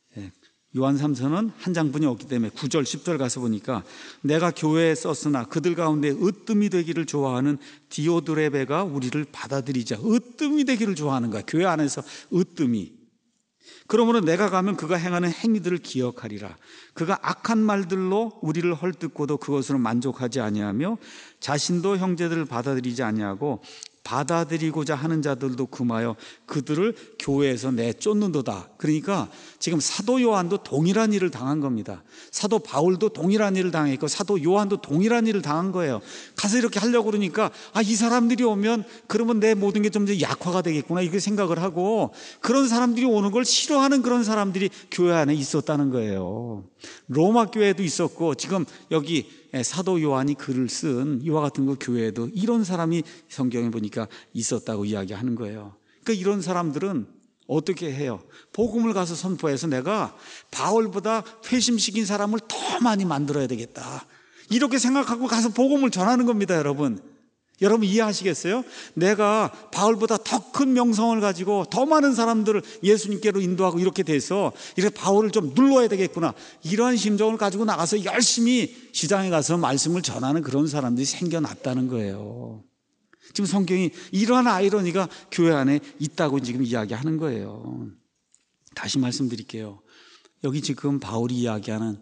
요한 삼 서는 한 장뿐이 없기 때문에 구 절 십 절 가서 보니까, 내가 교회에 썼으나 그들 가운데 으뜸이 되기를 좋아하는 디오드레베가 우리를 받아들이자. 으뜸이 되기를 좋아하는 거야, 교회 안에서 으뜸이. 그러므로 내가 가면 그가 행하는 행위들을 기억하리라. 그가 악한 말들로 우리를 헐뜯고도 그것으로 만족하지 아니하며 자신도 형제들을 받아들이지 아니하고 받아들이고자 하는 자들도 금하여 그들을 교회에서 내쫓는도다. 그러니까 지금 사도 요한도 동일한 일을 당한 겁니다. 사도 바울도 동일한 일을 당했고 사도 요한도 동일한 일을 당한 거예요. 가서 이렇게 하려고 그러니까, 아, 이 사람들이 오면 그러면 내 모든 게 좀 약화가 되겠구나 이렇게 생각을 하고, 그런 사람들이 오는 걸 싫어하는 그런 사람들이 교회 안에 있었다는 거예요. 로마 교회도 있었고, 지금 여기 사도 요한이 글을 쓴 이와 같은 그 교회에도 이런 사람이 성경에 보니까 있었다고 이야기하는 거예요. 그러니까 이런 사람들은 어떻게 해요? 복음을 가서 선포해서 내가 바울보다 회심시킨 사람을 더 많이 만들어야 되겠다, 이렇게 생각하고 가서 복음을 전하는 겁니다. 여러분 여러분 이해하시겠어요? 내가 바울보다 더 큰 명성을 가지고 더 많은 사람들을 예수님께로 인도하고 이렇게 돼서 이렇게 바울을 좀 눌러야 되겠구나, 이러한 심정을 가지고 나가서 열심히 시장에 가서 말씀을 전하는 그런 사람들이 생겨났다는 거예요. 지금 성경이 이러한 아이러니가 교회 안에 있다고 지금 이야기하는 거예요. 다시 말씀드릴게요. 여기 지금 바울이 이야기하는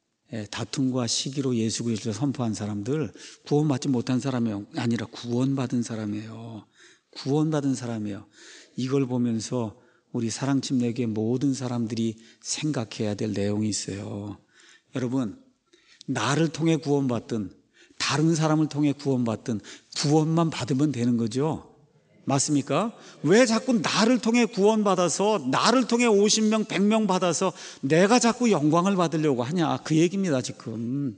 다툼과 시기로 예수 그리스도를 선포한 사람들, 구원받지 못한 사람이 아니라 구원받은 사람이에요. 구원받은 사람이에요. 이걸 보면서 우리 사랑침례교회 모든 사람들이 생각해야 될 내용이 있어요. 여러분, 나를 통해 구원받든 다른 사람을 통해 구원받든 구원만 받으면 되는 거죠. 맞습니까? 왜 자꾸 나를 통해 구원받아서 나를 통해 오십 명, 백 명 받아서 내가 자꾸 영광을 받으려고 하냐, 그 얘기입니다. 지금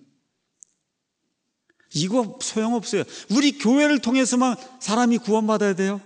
이거 소용없어요. 우리 교회를 통해서만 사람이 구원받아야 돼요?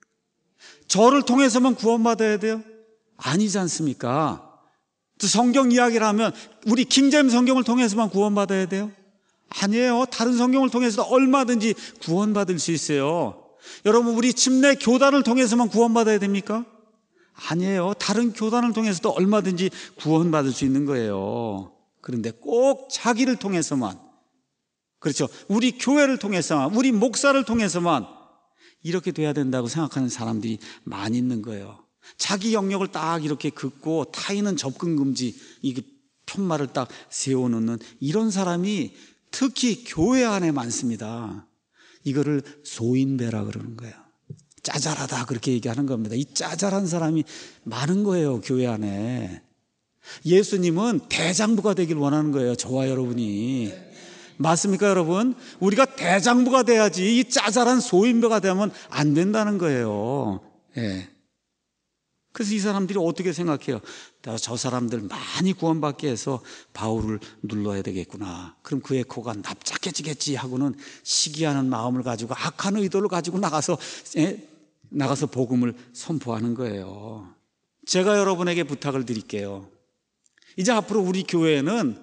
저를 통해서만 구원받아야 돼요? 아니지 않습니까? 성경 이야기를 하면 우리 킹제임스 성경을 통해서만 구원받아야 돼요? 아니에요. 다른 성경을 통해서도 얼마든지 구원받을 수 있어요. 여러분, 우리 침례 교단을 통해서만 구원받아야 됩니까? 아니에요. 다른 교단을 통해서도 얼마든지 구원받을 수 있는 거예요. 그런데 꼭 자기를 통해서만, 그렇죠, 우리 교회를 통해서만, 우리 목사를 통해서만 이렇게 돼야 된다고 생각하는 사람들이 많이 있는 거예요. 자기 영역을 딱 이렇게 긋고 타인은 접근 금지, 이게 편말을 딱 세워놓는 이런 사람이 특히 교회 안에 많습니다. 이거를 소인배라 그러는 거예요. 짜잘하다 그렇게 얘기하는 겁니다. 이 짜잘한 사람이 많은 거예요, 교회 안에. 예수님은 대장부가 되길 원하는 거예요, 저와 여러분이. 맞습니까, 여러분? 우리가 대장부가 돼야지 이 짜잘한 소인배가 되면 안 된다는 거예요. 예. 그래서 이 사람들이 어떻게 생각해요? 저 사람들 많이 구원받게 해서 바울을 눌러야 되겠구나. 그럼 그의 코가 납작해지겠지 하고는 시기하는 마음을 가지고 악한 의도를 가지고 나가서 예? 나가서 복음을 선포하는 거예요. 제가 여러분에게 부탁을 드릴게요. 이제 앞으로 우리 교회에는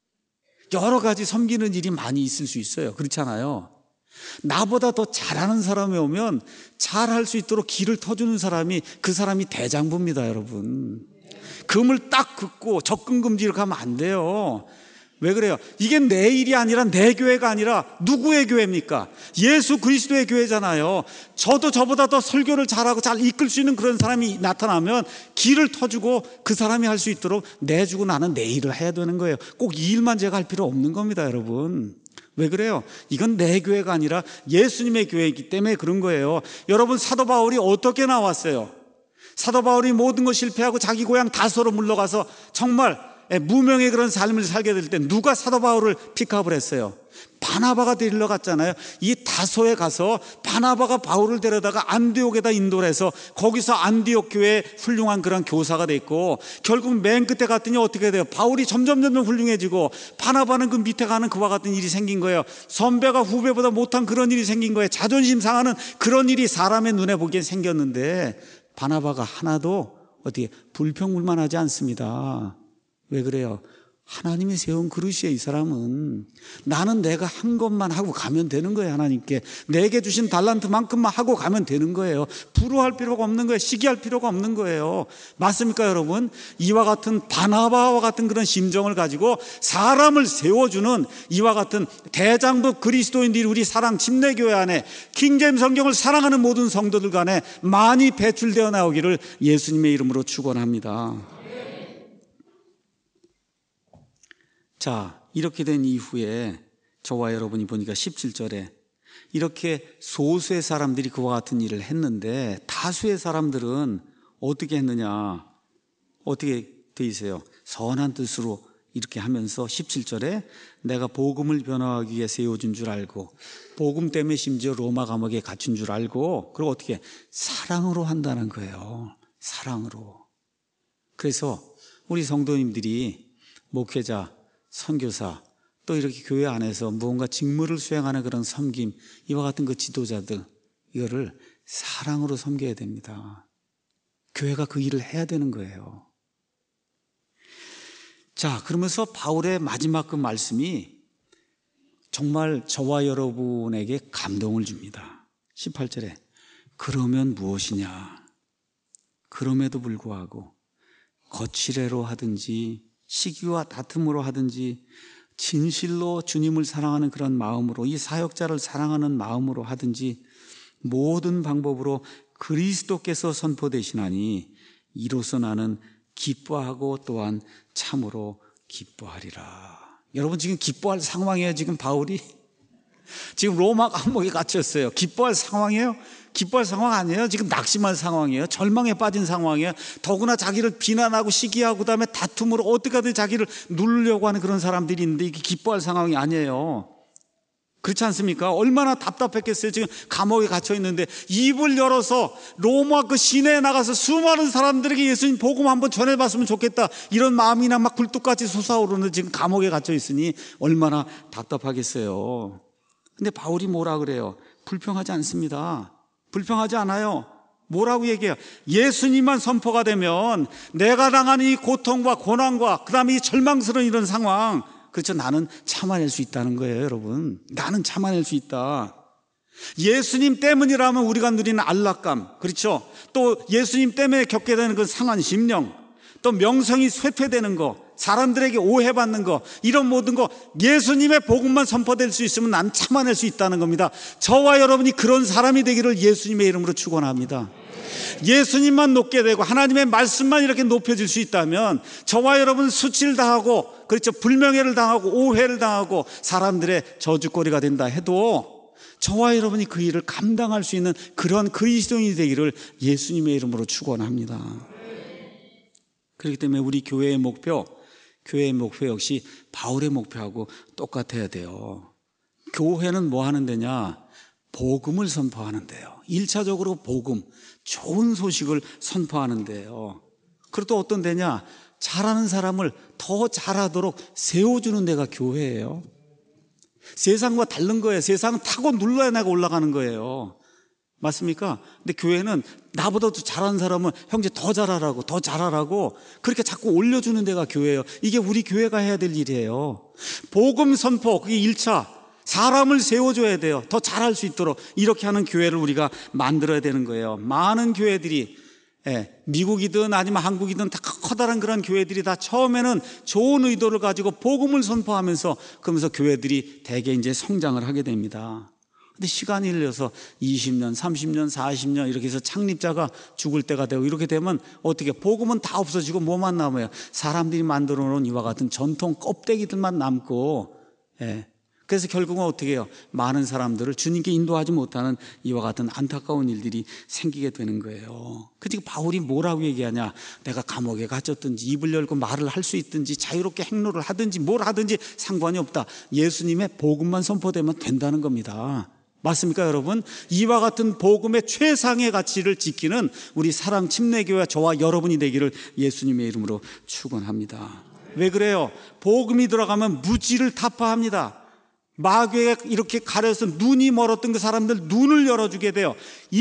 여러 가지 섬기는 일이 많이 있을 수 있어요. 그렇잖아요. 나보다 더 잘하는 사람이 오면 잘할 수 있도록 길을 터주는 사람이, 그 사람이 대장부입니다, 여러분. 금을 딱 긋고 접근 금지를 가면 안 돼요. 왜 그래요? 이게 내 일이 아니라, 내 교회가 아니라 누구의 교회입니까? 예수 그리스도의 교회잖아요. 저도 저보다 더 설교를 잘하고 잘 이끌 수 있는 그런 사람이 나타나면 길을 터주고 그 사람이 할 수 있도록 내주고 나는 내 일을 해야 되는 거예요. 꼭 이 일만 제가 할 필요 없는 겁니다, 여러분. 왜 그래요? 이건 내 교회가 아니라 예수님의 교회이기 때문에 그런 거예요. 여러분, 사도 바울이 어떻게 나왔어요? 사도 바울이 모든 거 실패하고 자기 고향 다소로 물러가서 정말 무명의 그런 삶을 살게 될 때 누가 사도 바울을 픽업을 했어요? 바나바가 데리러 갔잖아요. 이 다소에 가서 바나바가 바울을 데려다가 안디옥에다 인도를 해서 거기서 안디옥 교회에 훌륭한 그런 교사가 됐고, 결국 맨 끝에 갔더니 어떻게 돼요? 바울이 점점 점점 훌륭해지고 바나바는 그 밑에 가는 그와 같은 일이 생긴 거예요. 선배가 후배보다 못한 그런 일이 생긴 거예요. 자존심 상하는 그런 일이 사람의 눈에 보기엔 생겼는데 바나바가 하나도 어떻게 불평불만하지 않습니다. 왜 그래요? 하나님이 세운 그릇이에요. 이 사람은 나는 내가 한 것만 하고 가면 되는 거예요. 하나님께 내게 주신 달란트만큼만 하고 가면 되는 거예요. 부러워할 필요가 없는 거예요. 시기할 필요가 없는 거예요. 맞습니까, 여러분? 이와 같은 바나바와 같은 그런 심정을 가지고 사람을 세워주는 이와 같은 대장부 그리스도인들이 우리 사랑 침례교회 안에, 킹제임스 성경을 사랑하는 모든 성도들 간에 많이 배출되어 나오기를 예수님의 이름으로 축원합니다. 자, 이렇게 된 이후에 저와 여러분이 보니까 십칠 절에 이렇게 소수의 사람들이 그와 같은 일을 했는데 다수의 사람들은 어떻게 했느냐? 어떻게 돼 있어요? 선한 뜻으로 이렇게 하면서 십칠 절에 내가 복음을 변화하기 위해 세워준 줄 알고, 복음 때문에 심지어 로마 감옥에 갇힌 줄 알고, 그리고 어떻게 사랑으로 한다는 거예요. 사랑으로. 그래서 우리 성도님들이 목회자, 선교사, 또 이렇게 교회 안에서 무언가 직무를 수행하는 그런 섬김, 이와 같은 그 지도자들, 이거를 사랑으로 섬겨야 됩니다. 교회가 그 일을 해야 되는 거예요. 자, 그러면서 바울의 마지막 그 말씀이 정말 저와 여러분에게 감동을 줍니다. 십팔 절에 그러면 무엇이냐? 그럼에도 불구하고 거칠애로 하든지 시기와 다툼으로 하든지 진실로 주님을 사랑하는 그런 마음으로, 이 사역자를 사랑하는 마음으로 하든지 모든 방법으로 그리스도께서 선포되시나니 이로써 나는 기뻐하고 또한 참으로 기뻐하리라. 여러분, 지금 기뻐할 상황이에요. 지금 바울이 지금 로마 감옥에 갇혔어요. 기뻐할 상황이에요? 기뻐할 상황 아니에요. 지금 낙심할 상황이에요. 절망에 빠진 상황이에요. 더구나 자기를 비난하고 시기하고 그다음에 다툼으로 어떻게든 자기를 누르려고 하는 그런 사람들이 있는데 이게 기뻐할 상황이 아니에요. 그렇지 않습니까? 얼마나 답답했겠어요. 지금 감옥에 갇혀 있는데 입을 열어서 로마 그 시내에 나가서 수많은 사람들에게 예수님 복음 한번 전해봤으면 좋겠다, 이런 마음이나 막 굴뚝같이 솟아오르는 지금 감옥에 갇혀 있으니 얼마나 답답하겠어요. 근데 바울이 뭐라 그래요? 불평하지 않습니다. 불평하지 않아요. 뭐라고 얘기해요? 예수님만 선포가 되면 내가 당하는 이 고통과 고난과 그 다음에 이 절망스러운 이런 상황, 그렇죠, 나는 참아낼 수 있다는 거예요. 여러분, 나는 참아낼 수 있다. 예수님 때문이라면 우리가 누리는 안락감, 그렇죠, 또 예수님 때문에 겪게 되는 그 상한 심령, 또 명성이 쇠퇴되는 거, 사람들에게 오해받는 거, 이런 모든 거 예수님의 복음만 선포될 수 있으면 난 참아낼 수 있다는 겁니다. 저와 여러분이 그런 사람이 되기를 예수님의 이름으로 축원합니다. 예수님만 높게 되고 하나님의 말씀만 이렇게 높여질 수 있다면 저와 여러분 수치를 당하고, 그렇죠, 불명예를 당하고 오해를 당하고 사람들의 저주거리가 된다 해도 저와 여러분이 그 일을 감당할 수 있는 그런 그리스도인이 되기를 예수님의 이름으로 축원합니다. 그렇기 때문에 우리 교회의 목표, 교회의 목표 역시 바울의 목표하고 똑같아야 돼요. 교회는 뭐 하는 데냐? 복음을 선포하는 데요. 일차적으로 복음, 좋은 소식을 선포하는 데요. 그리고 또 어떤 데냐? 잘하는 사람을 더 잘하도록 세워주는 데가 교회예요. 세상과 다른 거예요. 세상은 타고 눌러야 내가 올라가는 거예요. 맞습니까? 근데 교회는 나보다 더 잘하는 사람은 형제 더 잘하라고, 더 잘하라고 그렇게 자꾸 올려주는 데가 교회예요. 이게 우리 교회가 해야 될 일이에요. 복음 선포, 그게 일 차. 사람을 세워줘야 돼요. 더 잘할 수 있도록 이렇게 하는 교회를 우리가 만들어야 되는 거예요. 많은 교회들이, 예, 미국이든 아니면 한국이든 다 커다란 그런 교회들이 다 처음에는 좋은 의도를 가지고 복음을 선포하면서, 그러면서 교회들이 대개 이제 성장을 하게 됩니다. 근데 시간이 흘러서 이십 년, 삼십 년, 사십 년 이렇게 해서 창립자가 죽을 때가 되고 이렇게 되면 어떻게, 복음은 다 없어지고 뭐만 남아요? 사람들이 만들어 놓은 이와 같은 전통 껍데기들만 남고, 예. 그래서 결국은 어떻게 해요? 많은 사람들을 주님께 인도하지 못하는 이와 같은 안타까운 일들이 생기게 되는 거예요. 그러니까 바울이 뭐라고 얘기하냐? 내가 감옥에 갇혔든지 입을 열고 말을 할 수 있든지 자유롭게 행로를 하든지 뭘 하든지 상관이 없다. 예수님의 복음만 선포되면 된다는 겁니다. 맞습니까, 여러분? 이와 같은 복음의 최상의 가치를 지키는 우리 사랑 침례교회와 저와 여러분이 되기를 예수님의 이름으로 축원합니다. 왜 그래요? 복음이 들어가면 무지를 타파합니다. 마귀에 이렇게 가려서 눈이 멀었던 그 사람들 눈을 열어주게 돼요.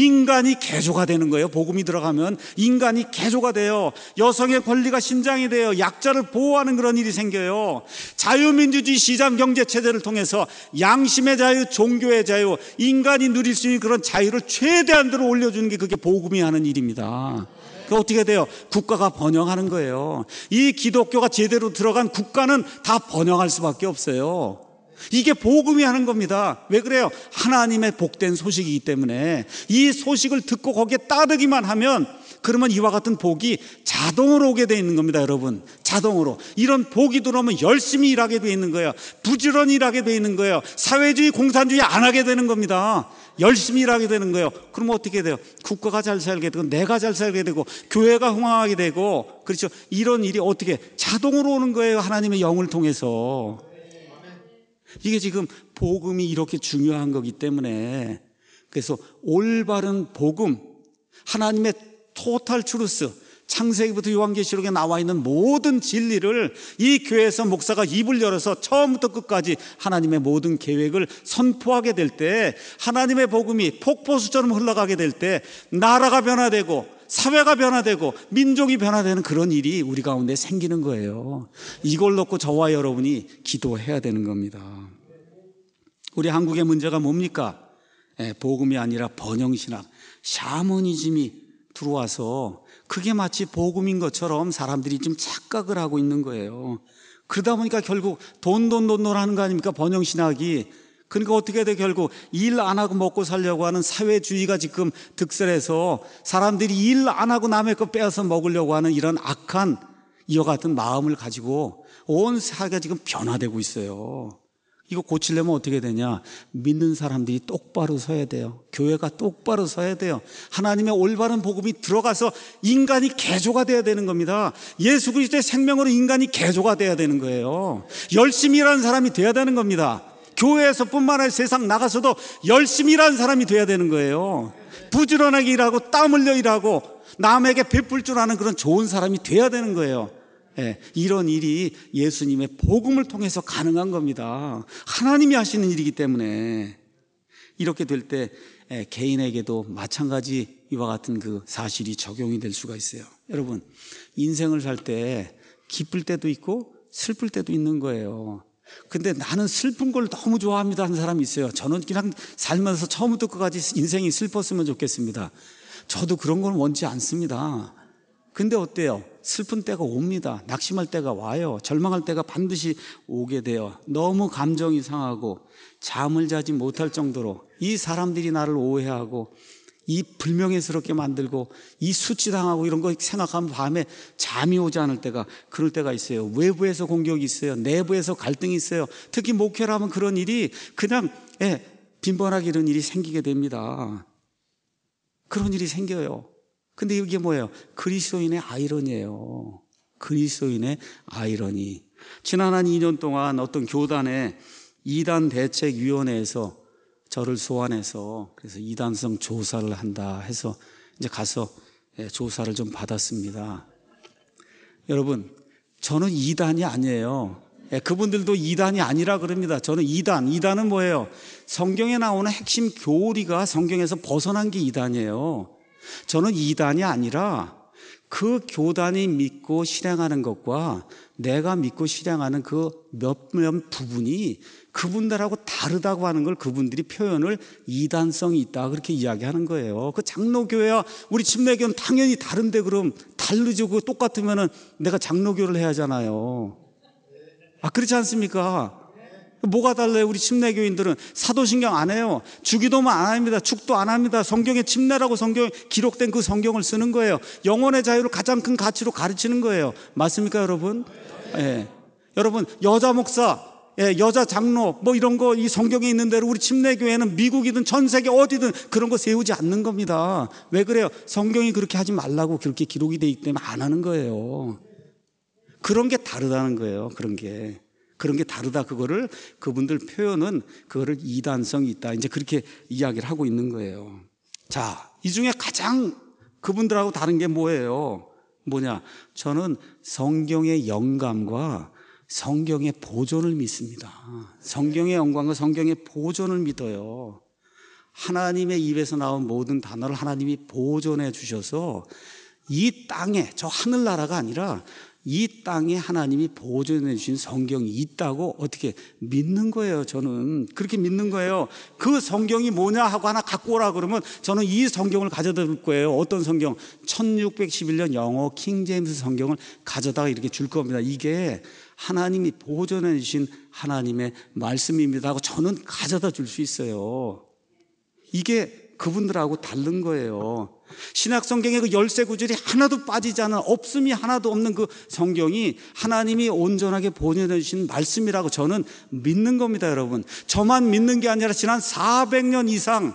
인간이 개조가 되는 거예요. 복음이 들어가면 인간이 개조가 돼요. 여성의 권리가 신장이 돼요. 약자를 보호하는 그런 일이 생겨요. 자유민주주의 시장경제체제를 통해서 양심의 자유, 종교의 자유, 인간이 누릴 수 있는 그런 자유를 최대한으로 올려주는 게 그게 복음이 하는 일입니다. 그 어떻게 돼요? 국가가 번영하는 거예요. 이 기독교가 제대로 들어간 국가는 다 번영할 수밖에 없어요. 이게 복음이 하는 겁니다. 왜 그래요? 하나님의 복된 소식이기 때문에 이 소식을 듣고 거기에 따르기만 하면, 그러면 이와 같은 복이 자동으로 오게 되어 있는 겁니다. 여러분, 자동으로 이런 복이 들어오면 열심히 일하게 되어 있는 거예요. 부지런히 일하게 되어 있는 거예요. 사회주의, 공산주의 안 하게 되는 겁니다. 열심히 일하게 되는 거예요. 그러면 어떻게 돼요? 국가가 잘 살게 되고 내가 잘 살게 되고 교회가 흥황하게 되고, 그렇죠, 이런 일이 어떻게 자동으로 오는 거예요. 하나님의 영을 통해서. 이게 지금 복음이 이렇게 중요한 거기 때문에, 그래서 올바른 복음, 하나님의 토탈 트루스, 창세기부터 요한계시록에 나와 있는 모든 진리를 이 교회에서 목사가 입을 열어서 처음부터 끝까지 하나님의 모든 계획을 선포하게 될 때, 하나님의 복음이 폭포수처럼 흘러가게 될 때 나라가 변화되고 사회가 변화되고 민족이 변화되는 그런 일이 우리 가운데 생기는 거예요. 이걸 놓고 저와 여러분이 기도해야 되는 겁니다. 우리 한국의 문제가 뭡니까? 예, 복음이 아니라 번영신학, 샤머니즘이 들어와서 그게 마치 복음인 것처럼 사람들이 좀 착각을 하고 있는 거예요. 그러다 보니까 결국 돈 돈 돈 돈 하는 거 아닙니까? 번영신학이. 그러니까 어떻게 돼? 결국 일 안 하고 먹고 살려고 하는 사회주의가 지금 득세해서 사람들이 일 안 하고 남의 거 빼앗아 먹으려고 하는 이런 악한 이와 같은 마음을 가지고 온 사회가 지금 변화되고 있어요. 이거 고치려면 어떻게 되냐? 믿는 사람들이 똑바로 서야 돼요. 교회가 똑바로 서야 돼요. 하나님의 올바른 복음이 들어가서 인간이 개조가 돼야 되는 겁니다. 예수 그리스도의 생명으로 인간이 개조가 돼야 되는 거예요. 열심히 일하는 사람이 돼야 되는 겁니다. 교회에서뿐만 아니라 세상 나가서도 열심히 일하는 사람이 돼야 되는 거예요. 부지런하게 일하고 땀 흘려 일하고 남에게 베풀 줄 아는 그런 좋은 사람이 돼야 되는 거예요. 예, 이런 일이 예수님의 복음을 통해서 가능한 겁니다. 하나님이 하시는 일이기 때문에. 이렇게 될 때 개인에게도 마찬가지 이와 같은 그 사실이 적용이 될 수가 있어요. 여러분, 인생을 살 때 기쁠 때도 있고 슬플 때도 있는 거예요. 근데 나는 슬픈 걸 너무 좋아합니다 하는 사람이 있어요. 저는 그냥 살면서 처음부터 끝까지 인생이 슬펐으면 좋겠습니다. 저도 그런 걸 원치 않습니다. 근데 어때요? 슬픈 때가 옵니다. 낙심할 때가 와요. 절망할 때가 반드시 오게 돼요. 너무 감정이 상하고 잠을 자지 못할 정도로 이 사람들이 나를 오해하고 이 불명예스럽게 만들고 이 수치당하고 이런 거 생각하면 밤에 잠이 오지 않을 때가, 그럴 때가 있어요. 외부에서 공격이 있어요. 내부에서 갈등이 있어요. 특히 목회라면 그런 일이 그냥 예, 빈번하게 이런 일이 생기게 됩니다. 그런 일이 생겨요. 근데 이게 뭐예요? 그리스도인의 아이러니예요. 그리스도인의 아이러니. 지난 한 이 년 동안 어떤 교단의 이단 대책위원회에서 저를 소환해서 그래서 이단성 조사를 한다 해서 이제 가서 조사를 좀 받았습니다. 여러분, 저는 이단이 아니에요. 그분들도 이단이 아니라 그럽니다. 저는 이단, 이단은 뭐예요? 성경에 나오는 핵심 교리가 성경에서 벗어난 게 이단이에요. 저는 이단이 아니라 그 교단이 믿고 실행하는 것과 내가 믿고 실행하는 그 몇몇 부분이 그분들하고 다르다고 하는 걸 그분들이 표현을 이단성이 있다 그렇게 이야기하는 거예요. 그 장로교회와 우리 침례교는 당연히 다른데 그럼 다르죠. 그 똑같으면은 내가 장로교를 해야 하잖아요. 아, 그렇지 않습니까? 뭐가 달라요? 우리 침례교인들은 사도신경 안 해요. 주기도만 안 합니다. 축도 안 합니다. 성경에 침례라고 성경에 기록된 그 성경을 쓰는 거예요. 영혼의 자유를 가장 큰 가치로 가르치는 거예요. 맞습니까, 여러분? 예. 여러분, 여자 목사, 예, 여자 장로, 뭐 이런 거 이 성경에 있는 대로 우리 침례교회는 미국이든 전 세계 어디든 그런 거 세우지 않는 겁니다. 왜 그래요? 성경이 그렇게 하지 말라고 그렇게 기록이 돼 있기 때문에 안 하는 거예요. 그런 게 다르다는 거예요. 그런 게. 그런 게 다르다. 그거를 그분들 표현은 그거를 이단성이 있다. 이제 그렇게 이야기를 하고 있는 거예요. 자, 이 중에 가장 그분들하고 다른 게 뭐예요? 뭐냐? 저는 성경의 영감과 성경의 보존을 믿습니다. 성경의 영감과 성경의 보존을 믿어요. 하나님의 입에서 나온 모든 단어를 하나님이 보존해 주셔서 이 땅에, 저 하늘나라가 아니라 이 땅에 하나님이 보존해 주신 성경이 있다고 어떻게 믿는 거예요. 저는 그렇게 믿는 거예요. 그 성경이 뭐냐 하고 하나 갖고 오라 그러면 저는 이 성경을 가져다 줄 거예요. 어떤 성경? 천육백십일 년 영어 킹제임스 성경을 가져다가 이렇게 줄 겁니다. 이게 하나님이 보존해 주신 하나님의 말씀입니다 하고 저는 가져다 줄 수 있어요. 이게 그분들하고 다른 거예요. 신약 성경의 그 열세 구절이 하나도 빠지지 않은, 없음이 하나도 없는 그 성경이 하나님이 온전하게 보존해 주신 말씀이라고 저는 믿는 겁니다, 여러분. 저만 믿는 게 아니라 지난 사백 년 이상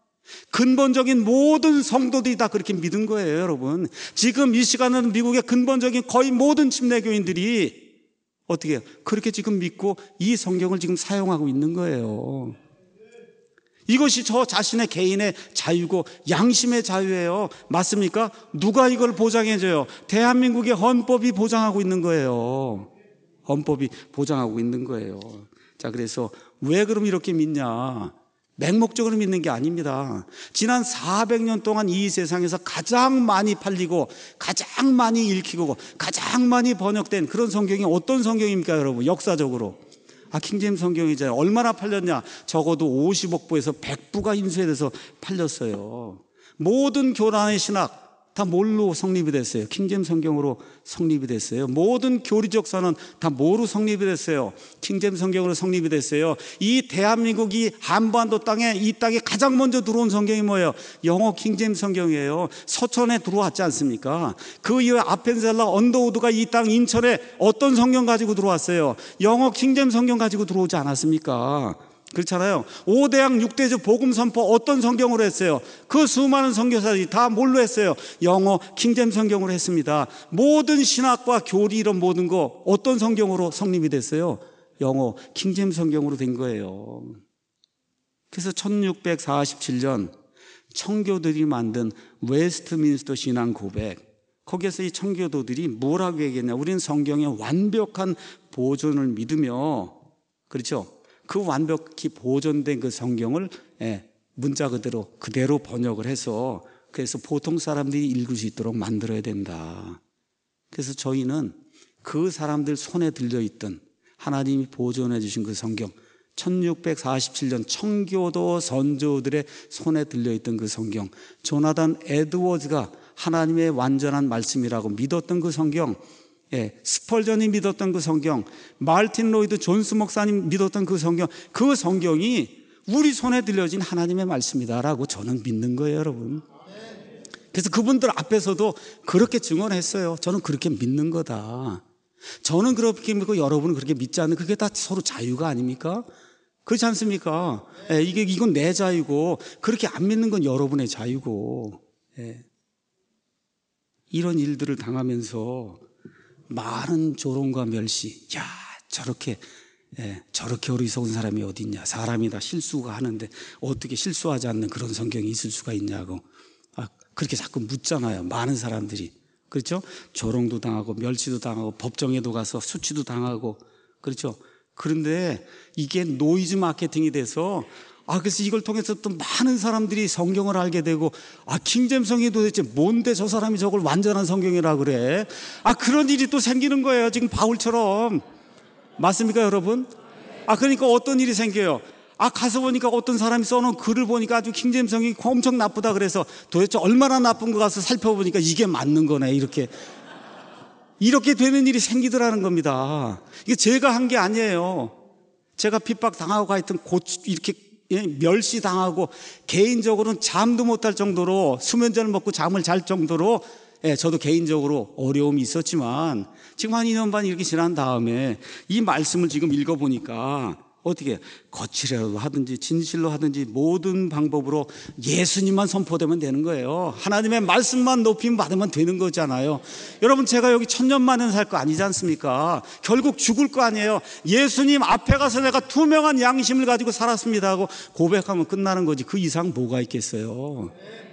근본적인 모든 성도들이 다 그렇게 믿은 거예요, 여러분. 지금 이 시간은 미국의 근본적인 거의 모든 침례교인들이 어떻게 해요? 그렇게 지금 믿고 이 성경을 지금 사용하고 있는 거예요. 이것이 저 자신의 개인의 자유고 양심의 자유예요. 맞습니까? 누가 이걸 보장해줘요? 대한민국의 헌법이 보장하고 있는 거예요. 헌법이 보장하고 있는 거예요. 자, 그래서 왜 그럼 이렇게 믿냐? 맹목적으로 믿는 게 아닙니다. 지난 사백 년 동안 이 세상에서 가장 많이 팔리고 가장 많이 읽히고 가장 많이 번역된 그런 성경이 어떤 성경입니까, 여러분? 역사적으로. 아, 킹제임스 성경이잖아요. 얼마나 팔렸냐? 적어도 오십억 부에서 백 부가 인쇄돼서 팔렸어요. 모든 교단의 신학 다 뭘로 성립이 됐어요? 킹제임스 성경으로 성립이 됐어요. 모든 교리적 선언 다 뭐로 성립이 됐어요? 킹제임스 성경으로 성립이 됐어요. 이 대한민국이 한반도 땅에 이 땅에 가장 먼저 들어온 성경이 뭐예요? 영어 킹제임스 성경이에요. 서천에 들어왔지 않습니까? 그 이후에 아펜셀러 언더우드가 이 땅 인천에 어떤 성경 가지고 들어왔어요? 영어 킹제임스 성경 가지고 들어오지 않았습니까? 그렇잖아요. 오대양 육대주 복음 선포 어떤 성경으로 했어요? 그 수많은 선교사들이 다 뭘로 했어요? 영어 킹제임스 성경으로 했습니다. 모든 신학과 교리 이런 모든 거 어떤 성경으로 성립이 됐어요? 영어 킹제임스 성경으로 된 거예요. 그래서 천육백사십칠 년 청교도들이 만든 웨스트민스터 신앙 고백, 거기에서 이 청교도들이 뭐라고 얘기했냐, 우리는 성경의 완벽한 보존을 믿으며, 그렇죠, 그 완벽히 보존된 그 성경을 문자 그대로 그대로 번역을 해서 그래서 보통 사람들이 읽을 수 있도록 만들어야 된다. 그래서 저희는 그 사람들 손에 들려있던 하나님이 보존해 주신 그 성경, 천육백사십칠 년 청교도 선조들의 손에 들려있던 그 성경, 조나단 에드워즈가 하나님의 완전한 말씀이라고 믿었던 그 성경, 예, 스펄전이 믿었던 그 성경, 마르틴 로이드 존스 목사님 믿었던 그 성경, 그 성경이 우리 손에 들려진 하나님의 말씀이다라고 저는 믿는 거예요, 여러분. 그래서 그분들 앞에서도 그렇게 증언했어요. 저는 그렇게 믿는 거다. 저는 그렇게 믿고 여러분은 그렇게 믿지 않는, 그게 다 서로 자유가 아닙니까? 그렇지 않습니까? 예, 이게, 이건 내 자유고, 그렇게 안 믿는 건 여러분의 자유고, 예. 이런 일들을 당하면서 많은 조롱과 멸시, 야, 저렇게, 예, 저렇게 어리석은 사람이 어디 있냐. 사람이 다 실수가 하는데 어떻게 실수하지 않는 그런 성경이 있을 수가 있냐고. 아, 그렇게 자꾸 묻잖아요. 많은 사람들이. 그렇죠? 조롱도 당하고 멸시도 당하고 법정에도 가서 수치도 당하고. 그렇죠? 그런데 이게 노이즈 마케팅이 돼서, 아, 그래서 이걸 통해서 또 많은 사람들이 성경을 알게 되고, 아, 킹제임스 성경이 도대체 뭔데 저 사람이 저걸 완전한 성경이라 그래? 아, 그런 일이 또 생기는 거예요. 지금 바울처럼. 맞습니까, 여러분? 아, 그러니까 어떤 일이 생겨요? 아, 가서 보니까 어떤 사람이 써놓은 글을 보니까 아주 킹제임스 성경이 엄청 나쁘다 그래서 도대체 얼마나 나쁜 거 가서 살펴보니까 이게 맞는 거네. 이렇게. 이렇게 되는 일이 생기더라는 겁니다. 이게 제가 한 게 아니에요. 제가 핍박 당하고 하여튼 고, 이렇게 멸시당하고 개인적으로는 잠도 못 할 정도로, 수면제를 먹고 잠을 잘 정도로, 예, 저도 개인적으로 어려움이 있었지만 지금 한 이 년 반 이렇게 지난 다음에 이 말씀을 지금 읽어보니까 어떻게 거칠어도 하든지 진실로 하든지 모든 방법으로 예수님만 선포되면 되는 거예요. 하나님의 말씀만 높임 받으면 되는 거잖아요. 여러분, 제가 여기 천년 만에 살 거 아니지 않습니까? 결국 죽을 거 아니에요. 예수님 앞에 가서 내가 투명한 양심을 가지고 살았습니다 하고 고백하면 끝나는 거지. 그 이상 뭐가 있겠어요?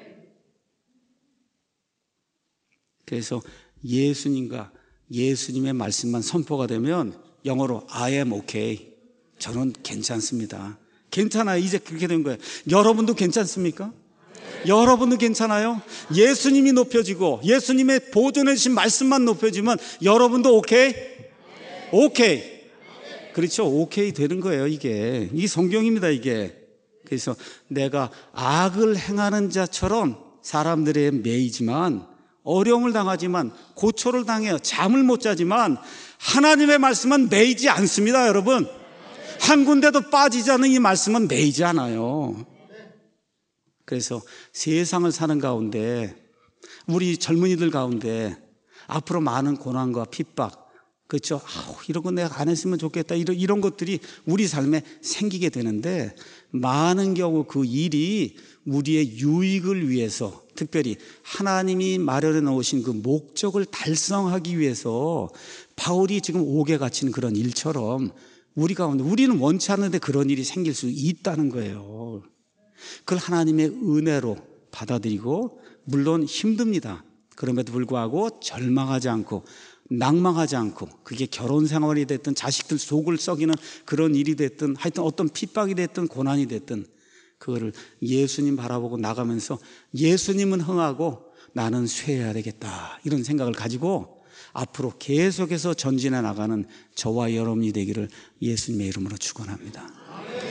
그래서 예수님과 예수님의 말씀만 선포가 되면 영어로 I am okay, 저는 괜찮습니다. 괜찮아요. 이제 그렇게 된 거예요. 여러분도 괜찮습니까? 네. 여러분도 괜찮아요? 예수님이 높여지고 예수님의 보존해 주신 말씀만 높여지면 여러분도 오케이? 네. 오케이. 네. 그렇죠. 오케이 되는 거예요. 이게 이게 성경입니다. 이게. 그래서 내가 악을 행하는 자처럼 사람들에 매이지만, 어려움을 당하지만, 고초를 당해요. 잠을 못 자지만 하나님의 말씀은 매이지 않습니다, 여러분. 한 군데도 빠지지 않는 이 말씀은 매이지 않아요. 그래서 세상을 사는 가운데, 우리 젊은이들 가운데 앞으로 많은 고난과 핍박, 그렇죠? 아우, 이런 거 내가 안 했으면 좋겠다, 이런, 이런 것들이 우리 삶에 생기게 되는데, 많은 경우 그 일이 우리의 유익을 위해서, 특별히 하나님이 마련해 놓으신 그 목적을 달성하기 위해서 바울이 지금 옥에 갇힌 그런 일처럼 우리 가운데, 우리는 원치 않는데 그런 일이 생길 수 있다는 거예요. 그걸 하나님의 은혜로 받아들이고, 물론 힘듭니다. 그럼에도 불구하고 절망하지 않고 낭망하지 않고, 그게 결혼 생활이 됐든 자식들 속을 썩이는 그런 일이 됐든 하여튼 어떤 핍박이 됐든 고난이 됐든 그거를 예수님 바라보고 나가면서 예수님은 흥하고 나는 쇠해야 되겠다, 이런 생각을 가지고 앞으로 계속해서 전진해 나가는 저와 여러분이 되기를 예수님의 이름으로 축원합니다.